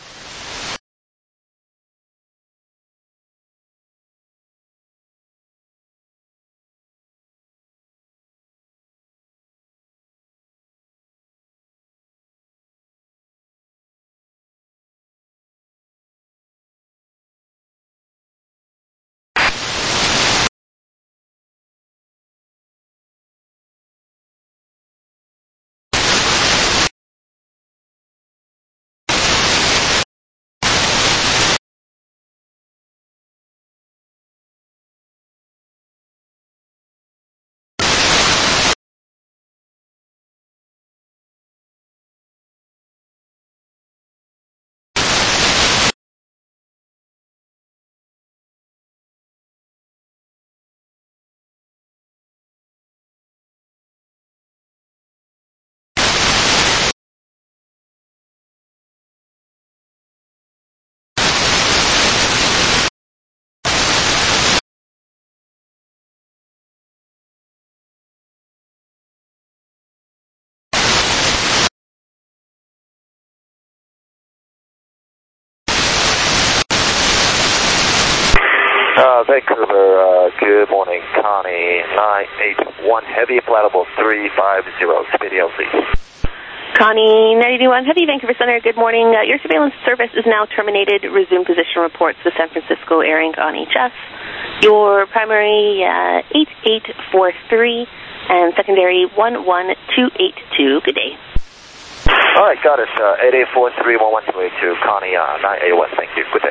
Vancouver, good morning. Connie 981 Heavy, flight level 350, speed LC. Connie 981 Heavy, Vancouver Center, good morning. Your surveillance service is now terminated. Resume position reports to San Francisco Air Inc. on HS. Your primary 8843 and secondary 11282. Good day. All right, got it. 8843 11282, Connie 981. Thank you. Good day.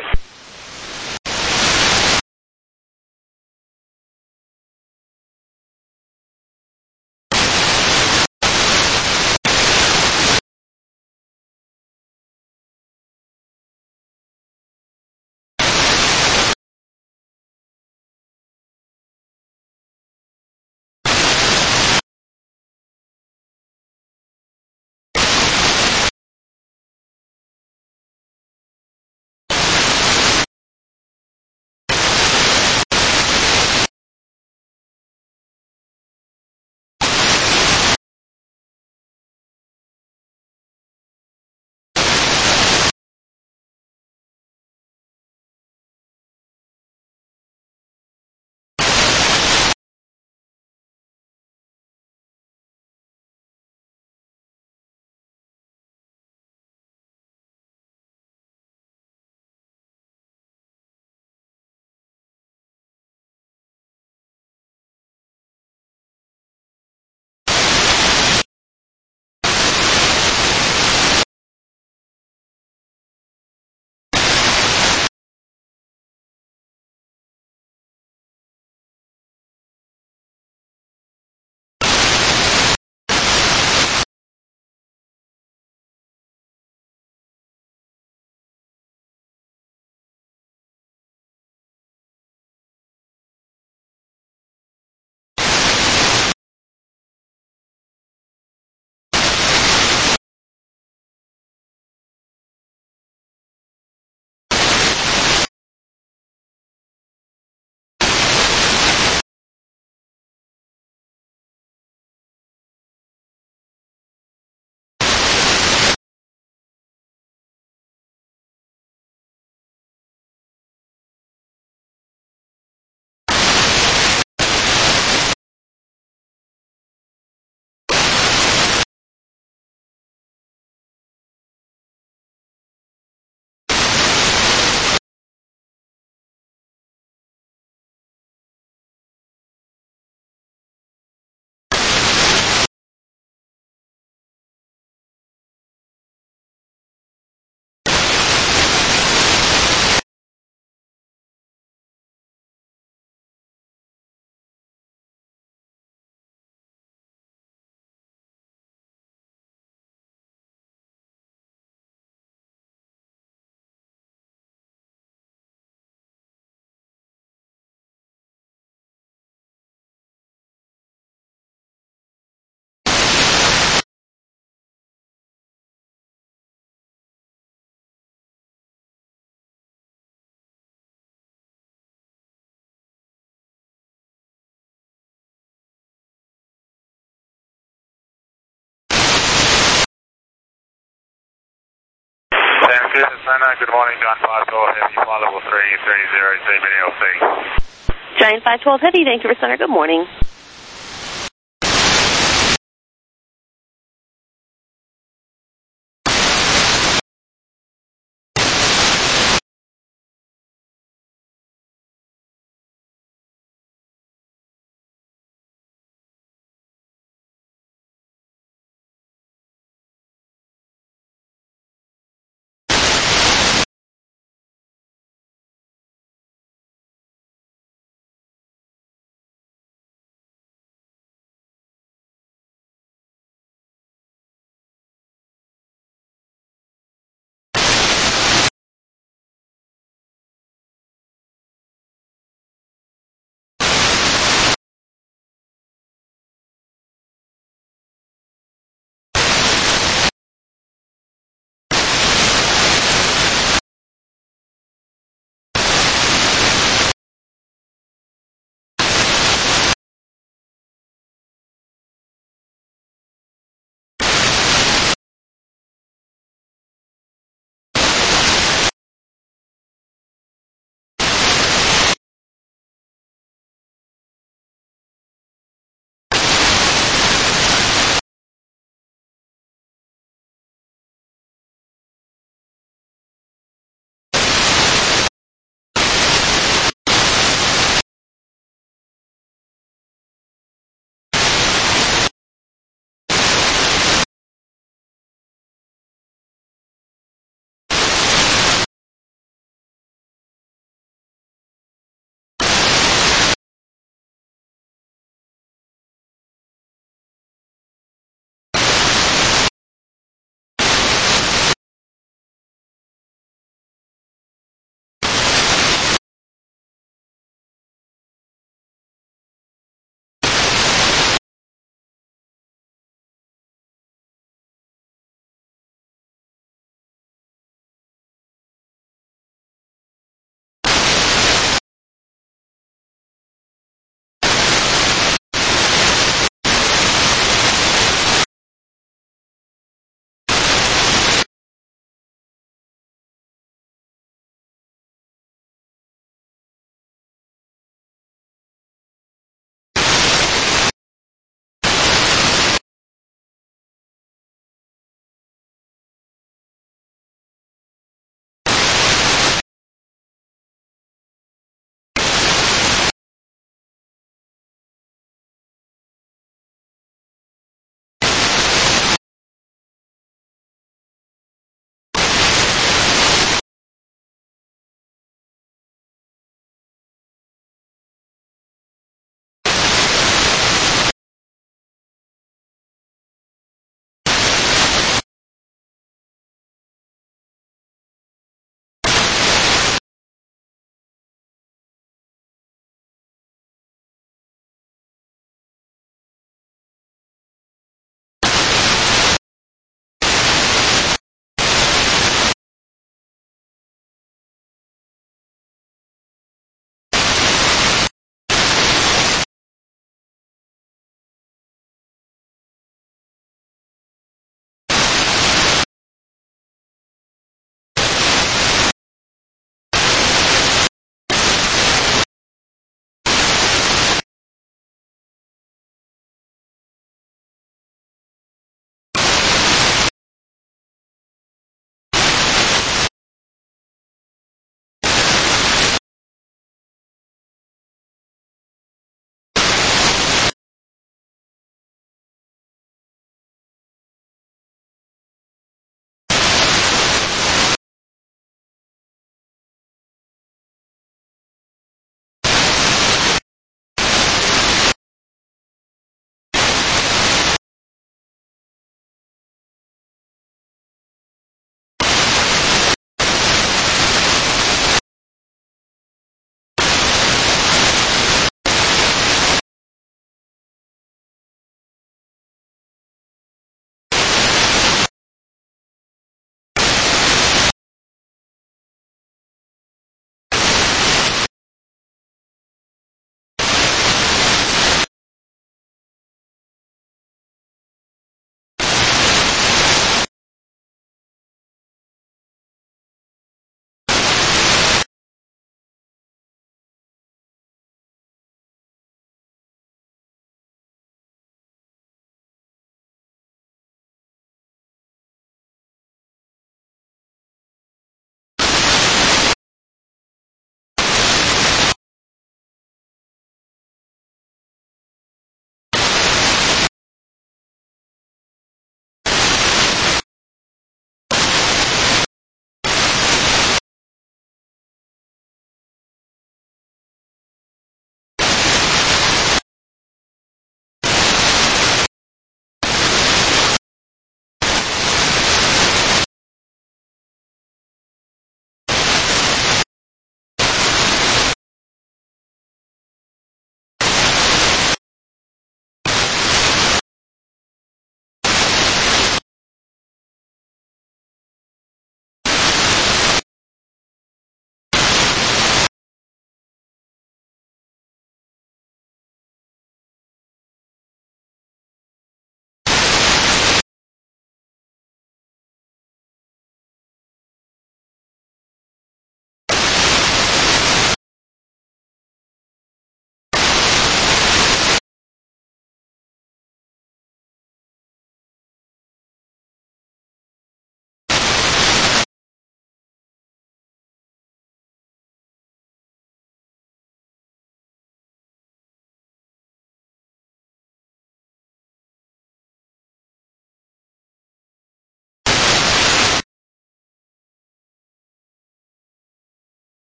San Francisco Center, good morning, John 512 Heavy, followable 330, same ALC. Giant 512 Heavy, Vancouver Center, good morning.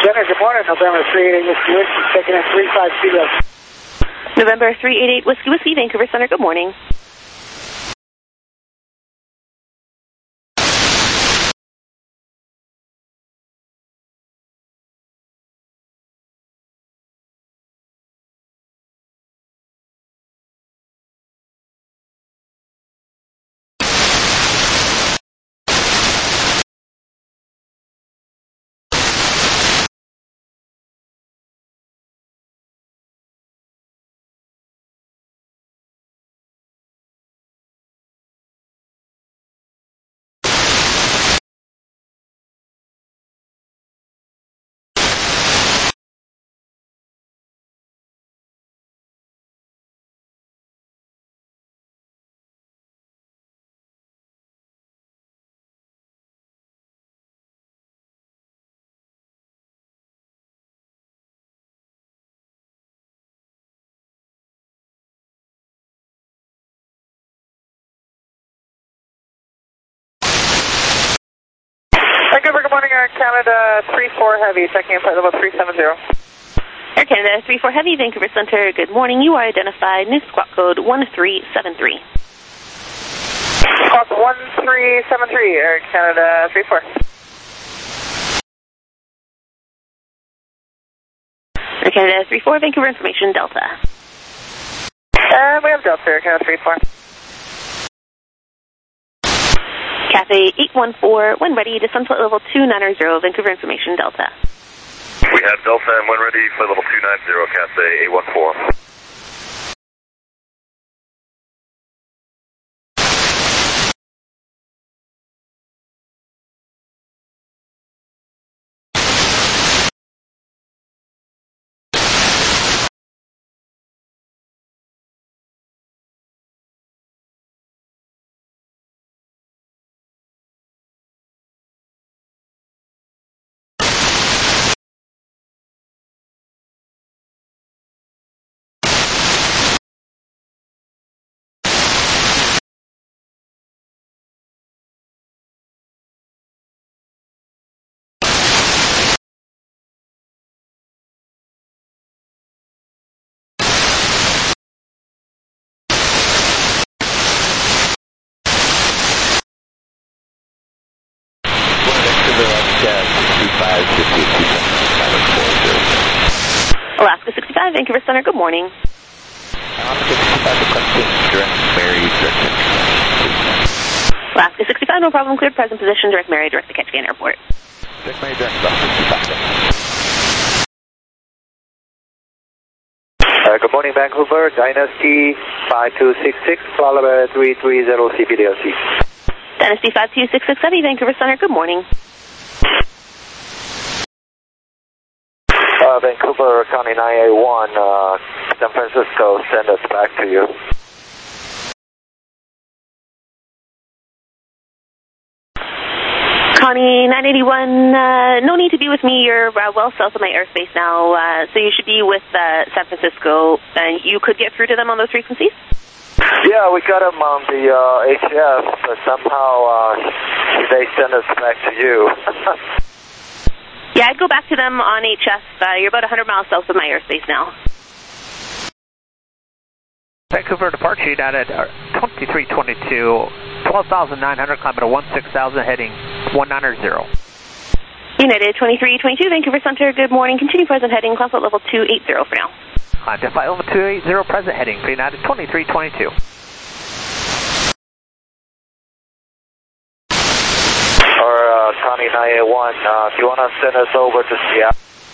Center, good morning. November 388 Whiskey Whiskey, checking in 35 Kilo. November 388 Whiskey Whiskey, Vancouver Center, good morning. Vancouver, good morning, Air Canada 34 Heavy, checking in flight level 370. Air Canada 34 Heavy, Vancouver Center, good morning. You are identified, new squawk code 1373. Squawk 1373, Air Canada 34. Air Canada 34, Vancouver Information, Delta. We have Delta, Air Canada 34. Cathay 814, when ready, descend flight level 290, Vancouver Information, Delta. We have Delta and when ready, flight level 290, Cathay 814. Alaska 65, Vancouver Center, good morning. Alaska 65, requesting direct Mary, direct. Alaska 65, no problem, cleared, present position, direct Mary, direct to Ketchikan Airport. Direct Mary, direct Alaska 65. Good morning, Vancouver, Dynasty 5266, Flyer 330 CPDLC. Dynasty 52667, Vancouver Center, good morning. Vancouver County 981, San Francisco, send us back to you. Connie 981, no need to be with me. You're well south of my airspace now, so you should be with San Francisco. You could get through to them on those frequencies? Yeah, we got them on the HF, but somehow they send us back to you. Yeah, I'd go back to them on HF. You're about 100 miles south of my airspace now. Vancouver departure United 2322, 12,900, climbing to 16,000, heading 190. United 2322, Vancouver Center, good morning. Continue present heading, climb flight level 280 for now. Climb to flight level 280, present heading for United 2322. Connie 981, do you want to send us over to Seattle?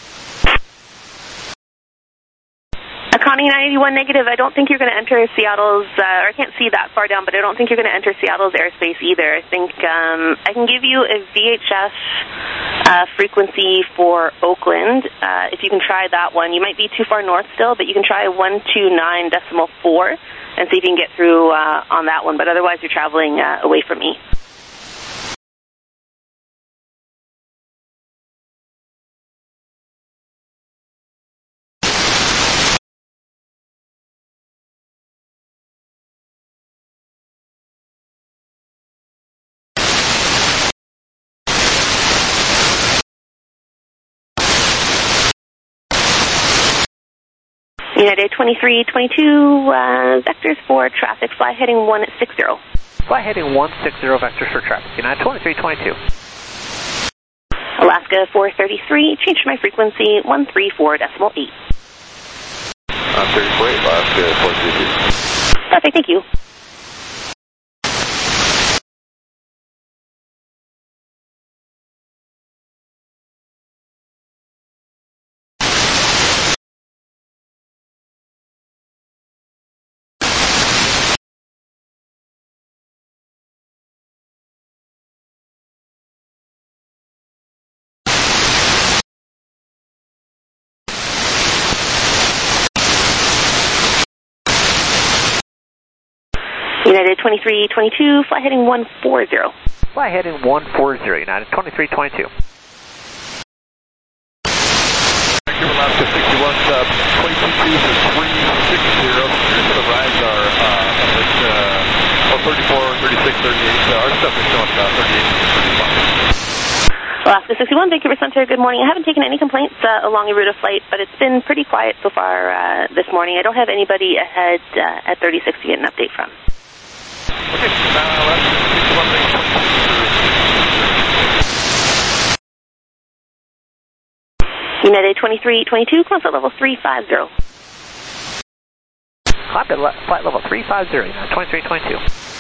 Connie 981 negative, I don't think you're going to enter Seattle's, or I can't see that far down, but I don't think you're going to enter Seattle's airspace either. I think I can give you a VHF frequency for Oakland. If you can try that one. You might be too far north still, but you can try 129.4 and see if you can get through on that one, but otherwise you're traveling away from me. United 2322, vectors for traffic, fly heading 160. Fly heading 160, vectors for traffic. United 2322. Alaska 433, change my frequency 134.8. 34.8, Alaska 433. Perfect, thank you. United 2322, fly heading 140. Fly heading 140, United 2322. Alaska 61, 22 for 360. Here's the rides are at 34, 36, 38. Our stuff is showing about 38 to 35. Alaska 61, Vancouver Center, good morning. I haven't taken any complaints along your route of flight, but it's been pretty quiet so far this morning. I don't have anybody ahead at 36 to get an update from. Okay, Alaska 61, United 2322, climb flight level 350. Climb to flight level 350, United 2322.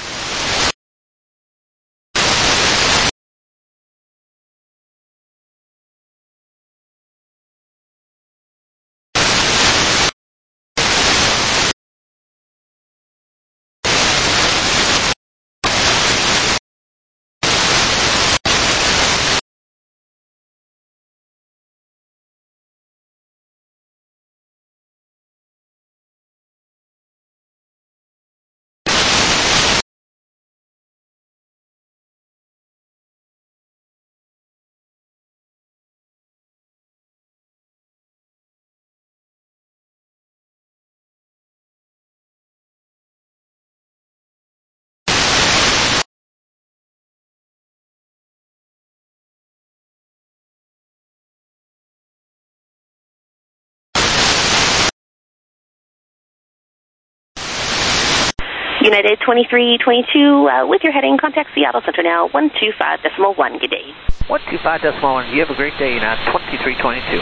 United 2322, with your heading, contact Seattle Center now, 125.1. Good day. 125.1. You have a great day, United 2322.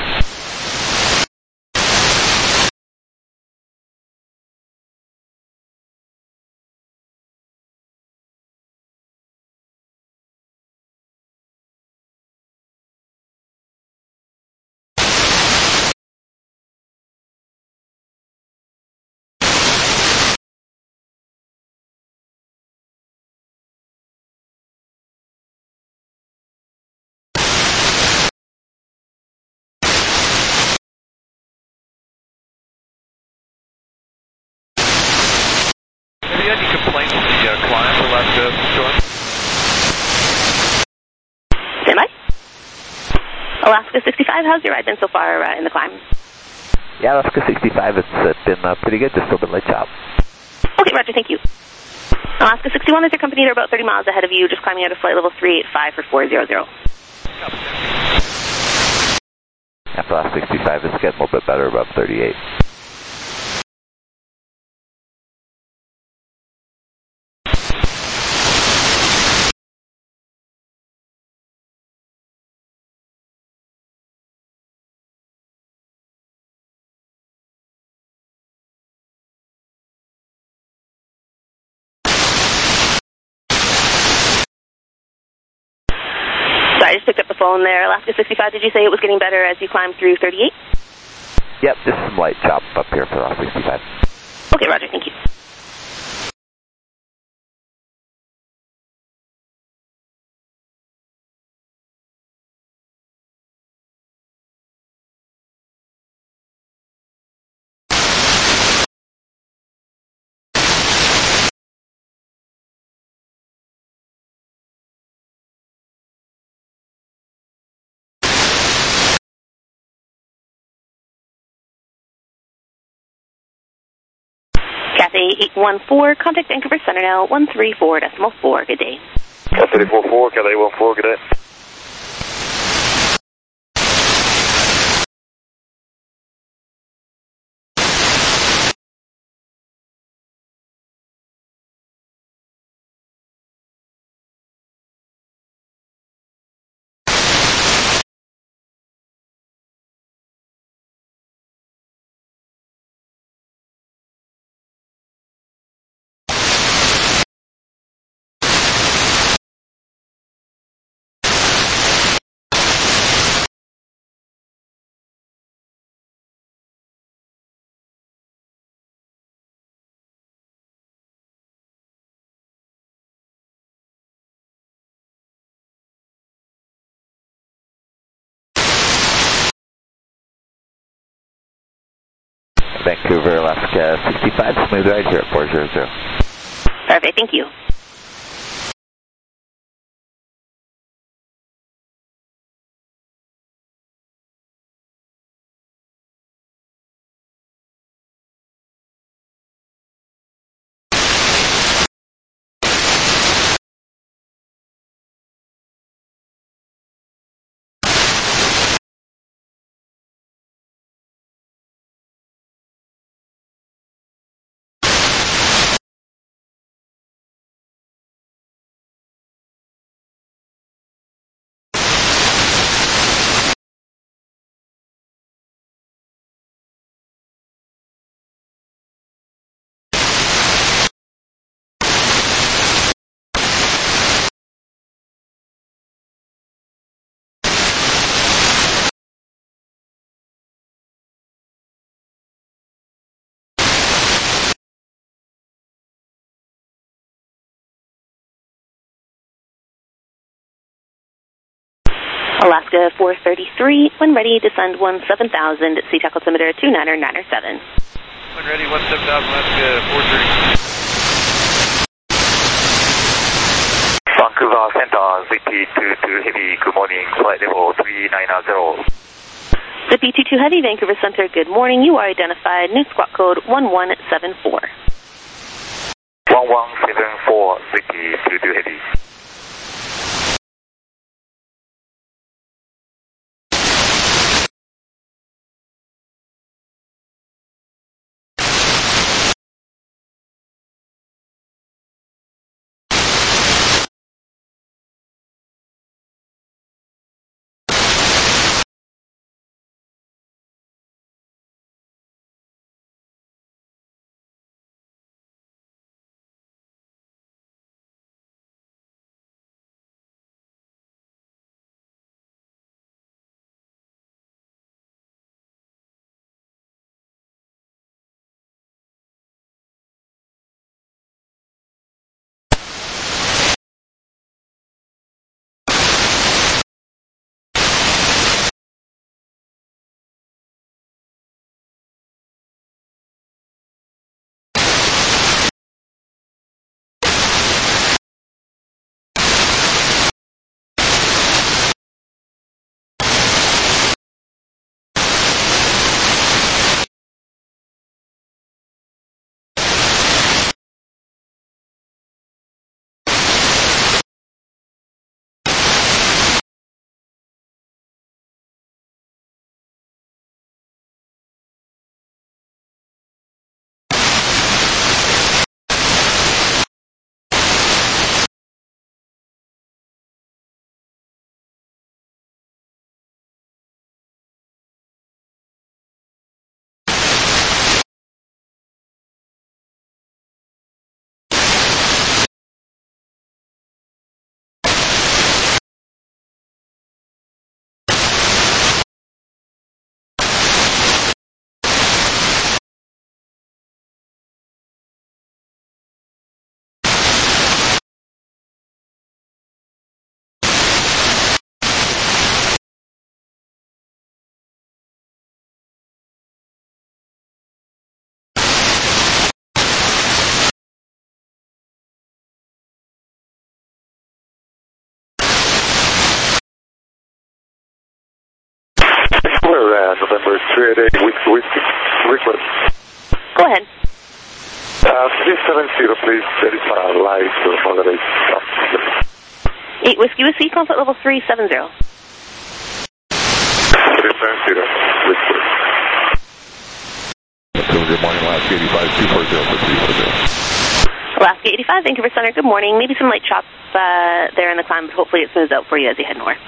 Have you had any complaints with the climb the last storm? Stand by. Alaska 65, how's your ride been so far in the climb? Yeah, Alaska 65, it's been pretty good, just a little bit light chop. Okay, roger, thank you. Alaska 61 is your company, they're about 30 miles ahead of you, just climbing out of flight level 385 for 400. After Alaska 65, it's getting a little bit better, above 38. Sorry, I just picked up the phone there. Alaska 65, did you say it was getting better as you climbed through 38? Yep, just some light chop up here for Alaska 65. Okay, roger, thank you. Cathay 814, contact Vancouver Center now, 134.4. Good day. Cathay 844, Cathay 814, good day. Vancouver, Alaska 65, smooth ride here at 400. Perfect, thank you. Alaska 433, when ready, descend 17,000, seat altimeter 2997. When ready, 17,000, Alaska 430. Vancouver Center, ZP22 Heavy, good morning, flight level 390. ZP22 Heavy, Vancouver Center, good morning. You are identified, new squawk code 1174. 1174, ZP22 Heavy. November 388 with request. Go ahead. 370, please. There is a light moderate. 8 Whiskey Whiskey, comfort level 370. 370, request. Good morning, Alaska 85, 240 for 340. Alaska 85, Vancouver Center, good morning. Maybe some light chop there in the climb, but hopefully it smooths out for you as you head north.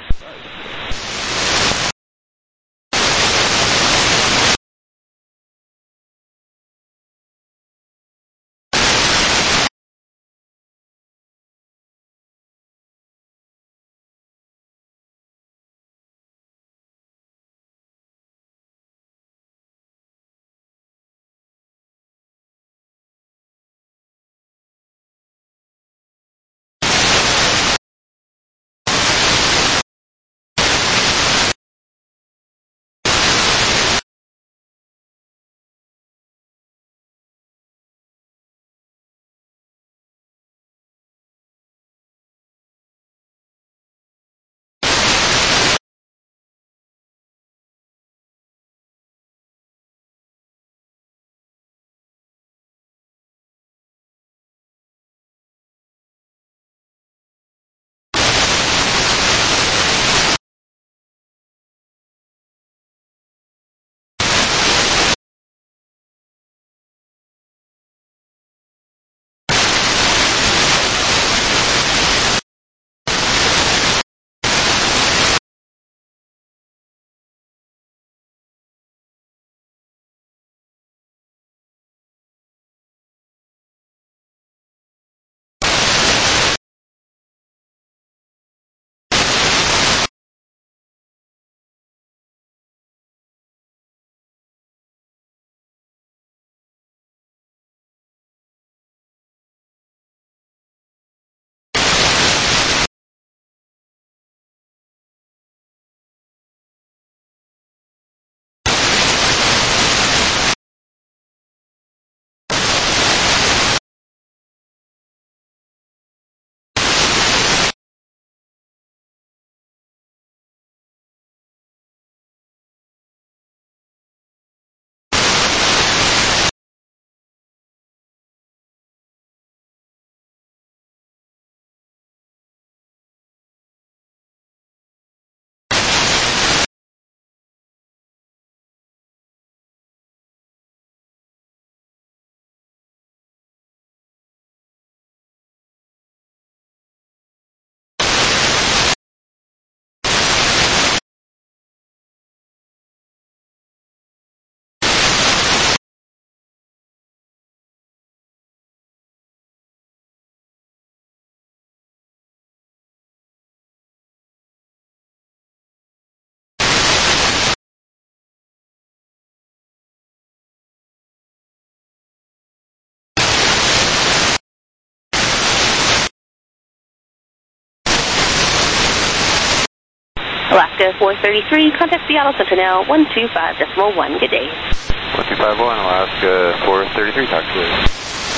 Alaska 433, contact Seattle Center now, 125.1. Good day. 1251, Alaska 433, talk to you.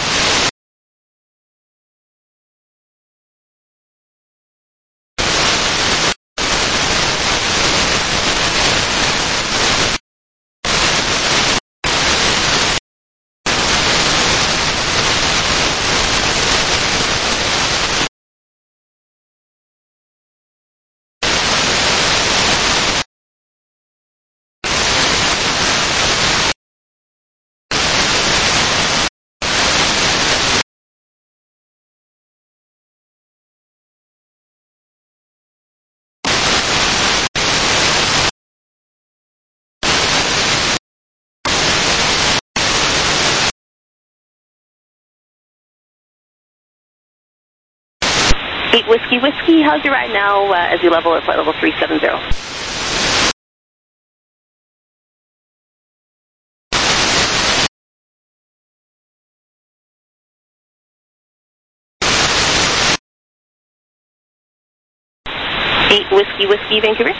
Whiskey, how's your ride now as you level at flight level 370? Whiskey, Vancouver?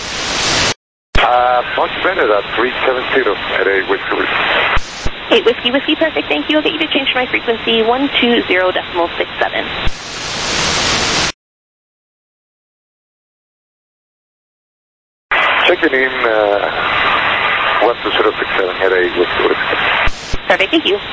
Much better, that's 370 at 8 Whiskey. Whiskey, perfect, thank you. I'll get you to change my frequency, 120.67. Checking in 12067 at 8 Whiskey. Perfect, thank you.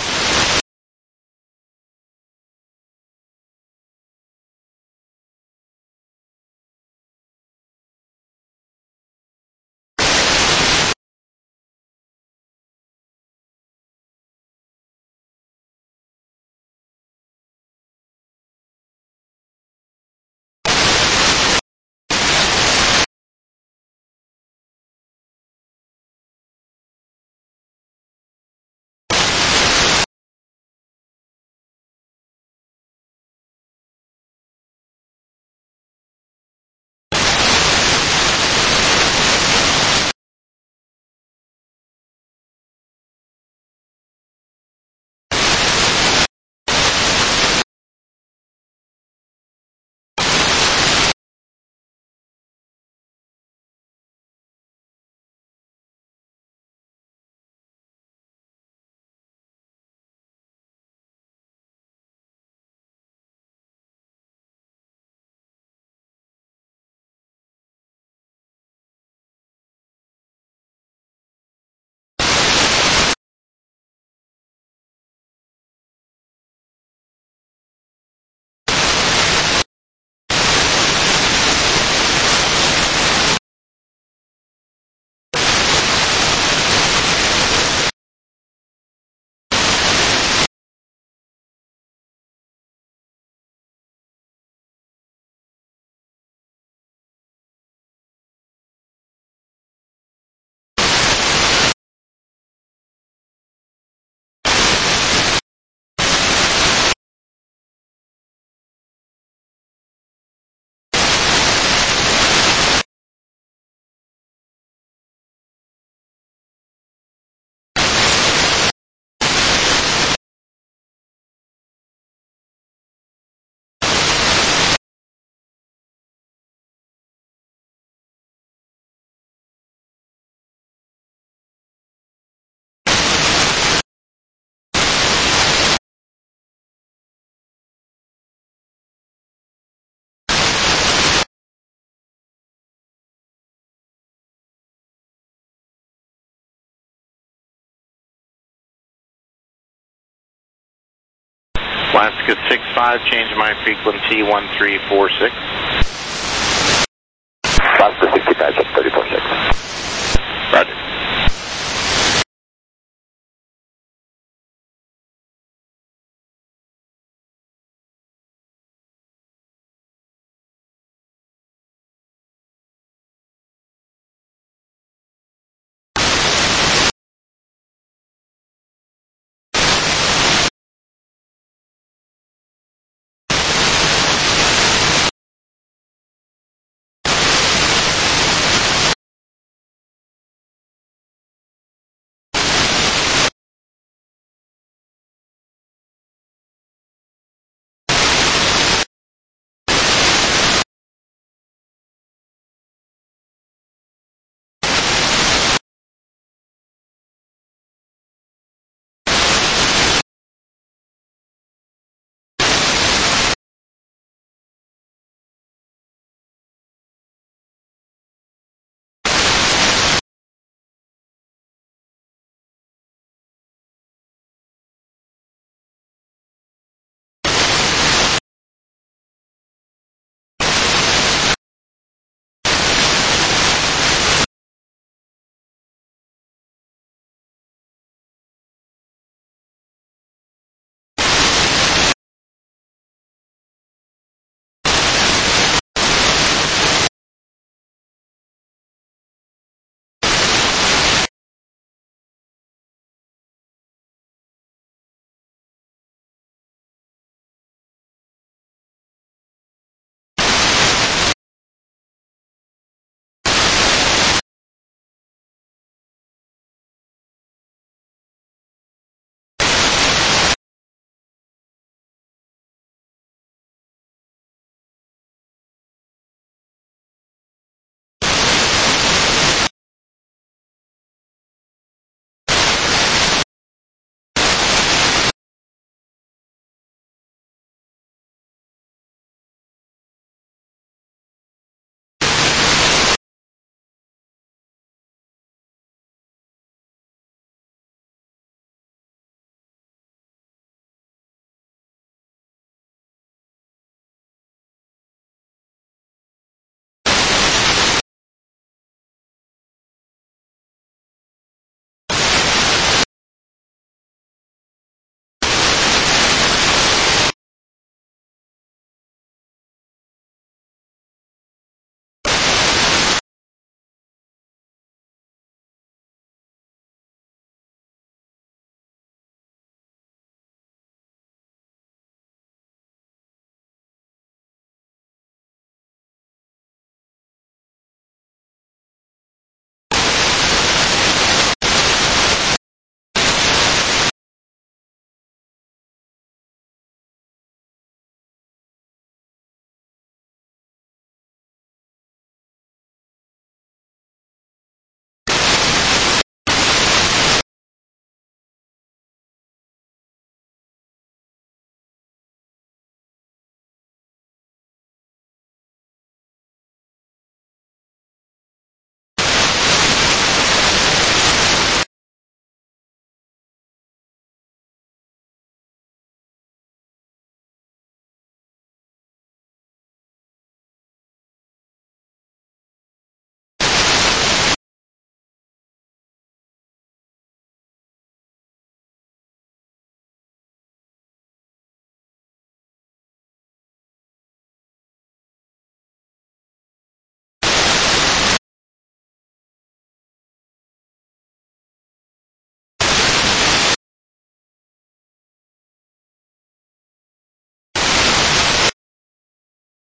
Alaska 65, change my frequency 1346. Alaska 65, 34.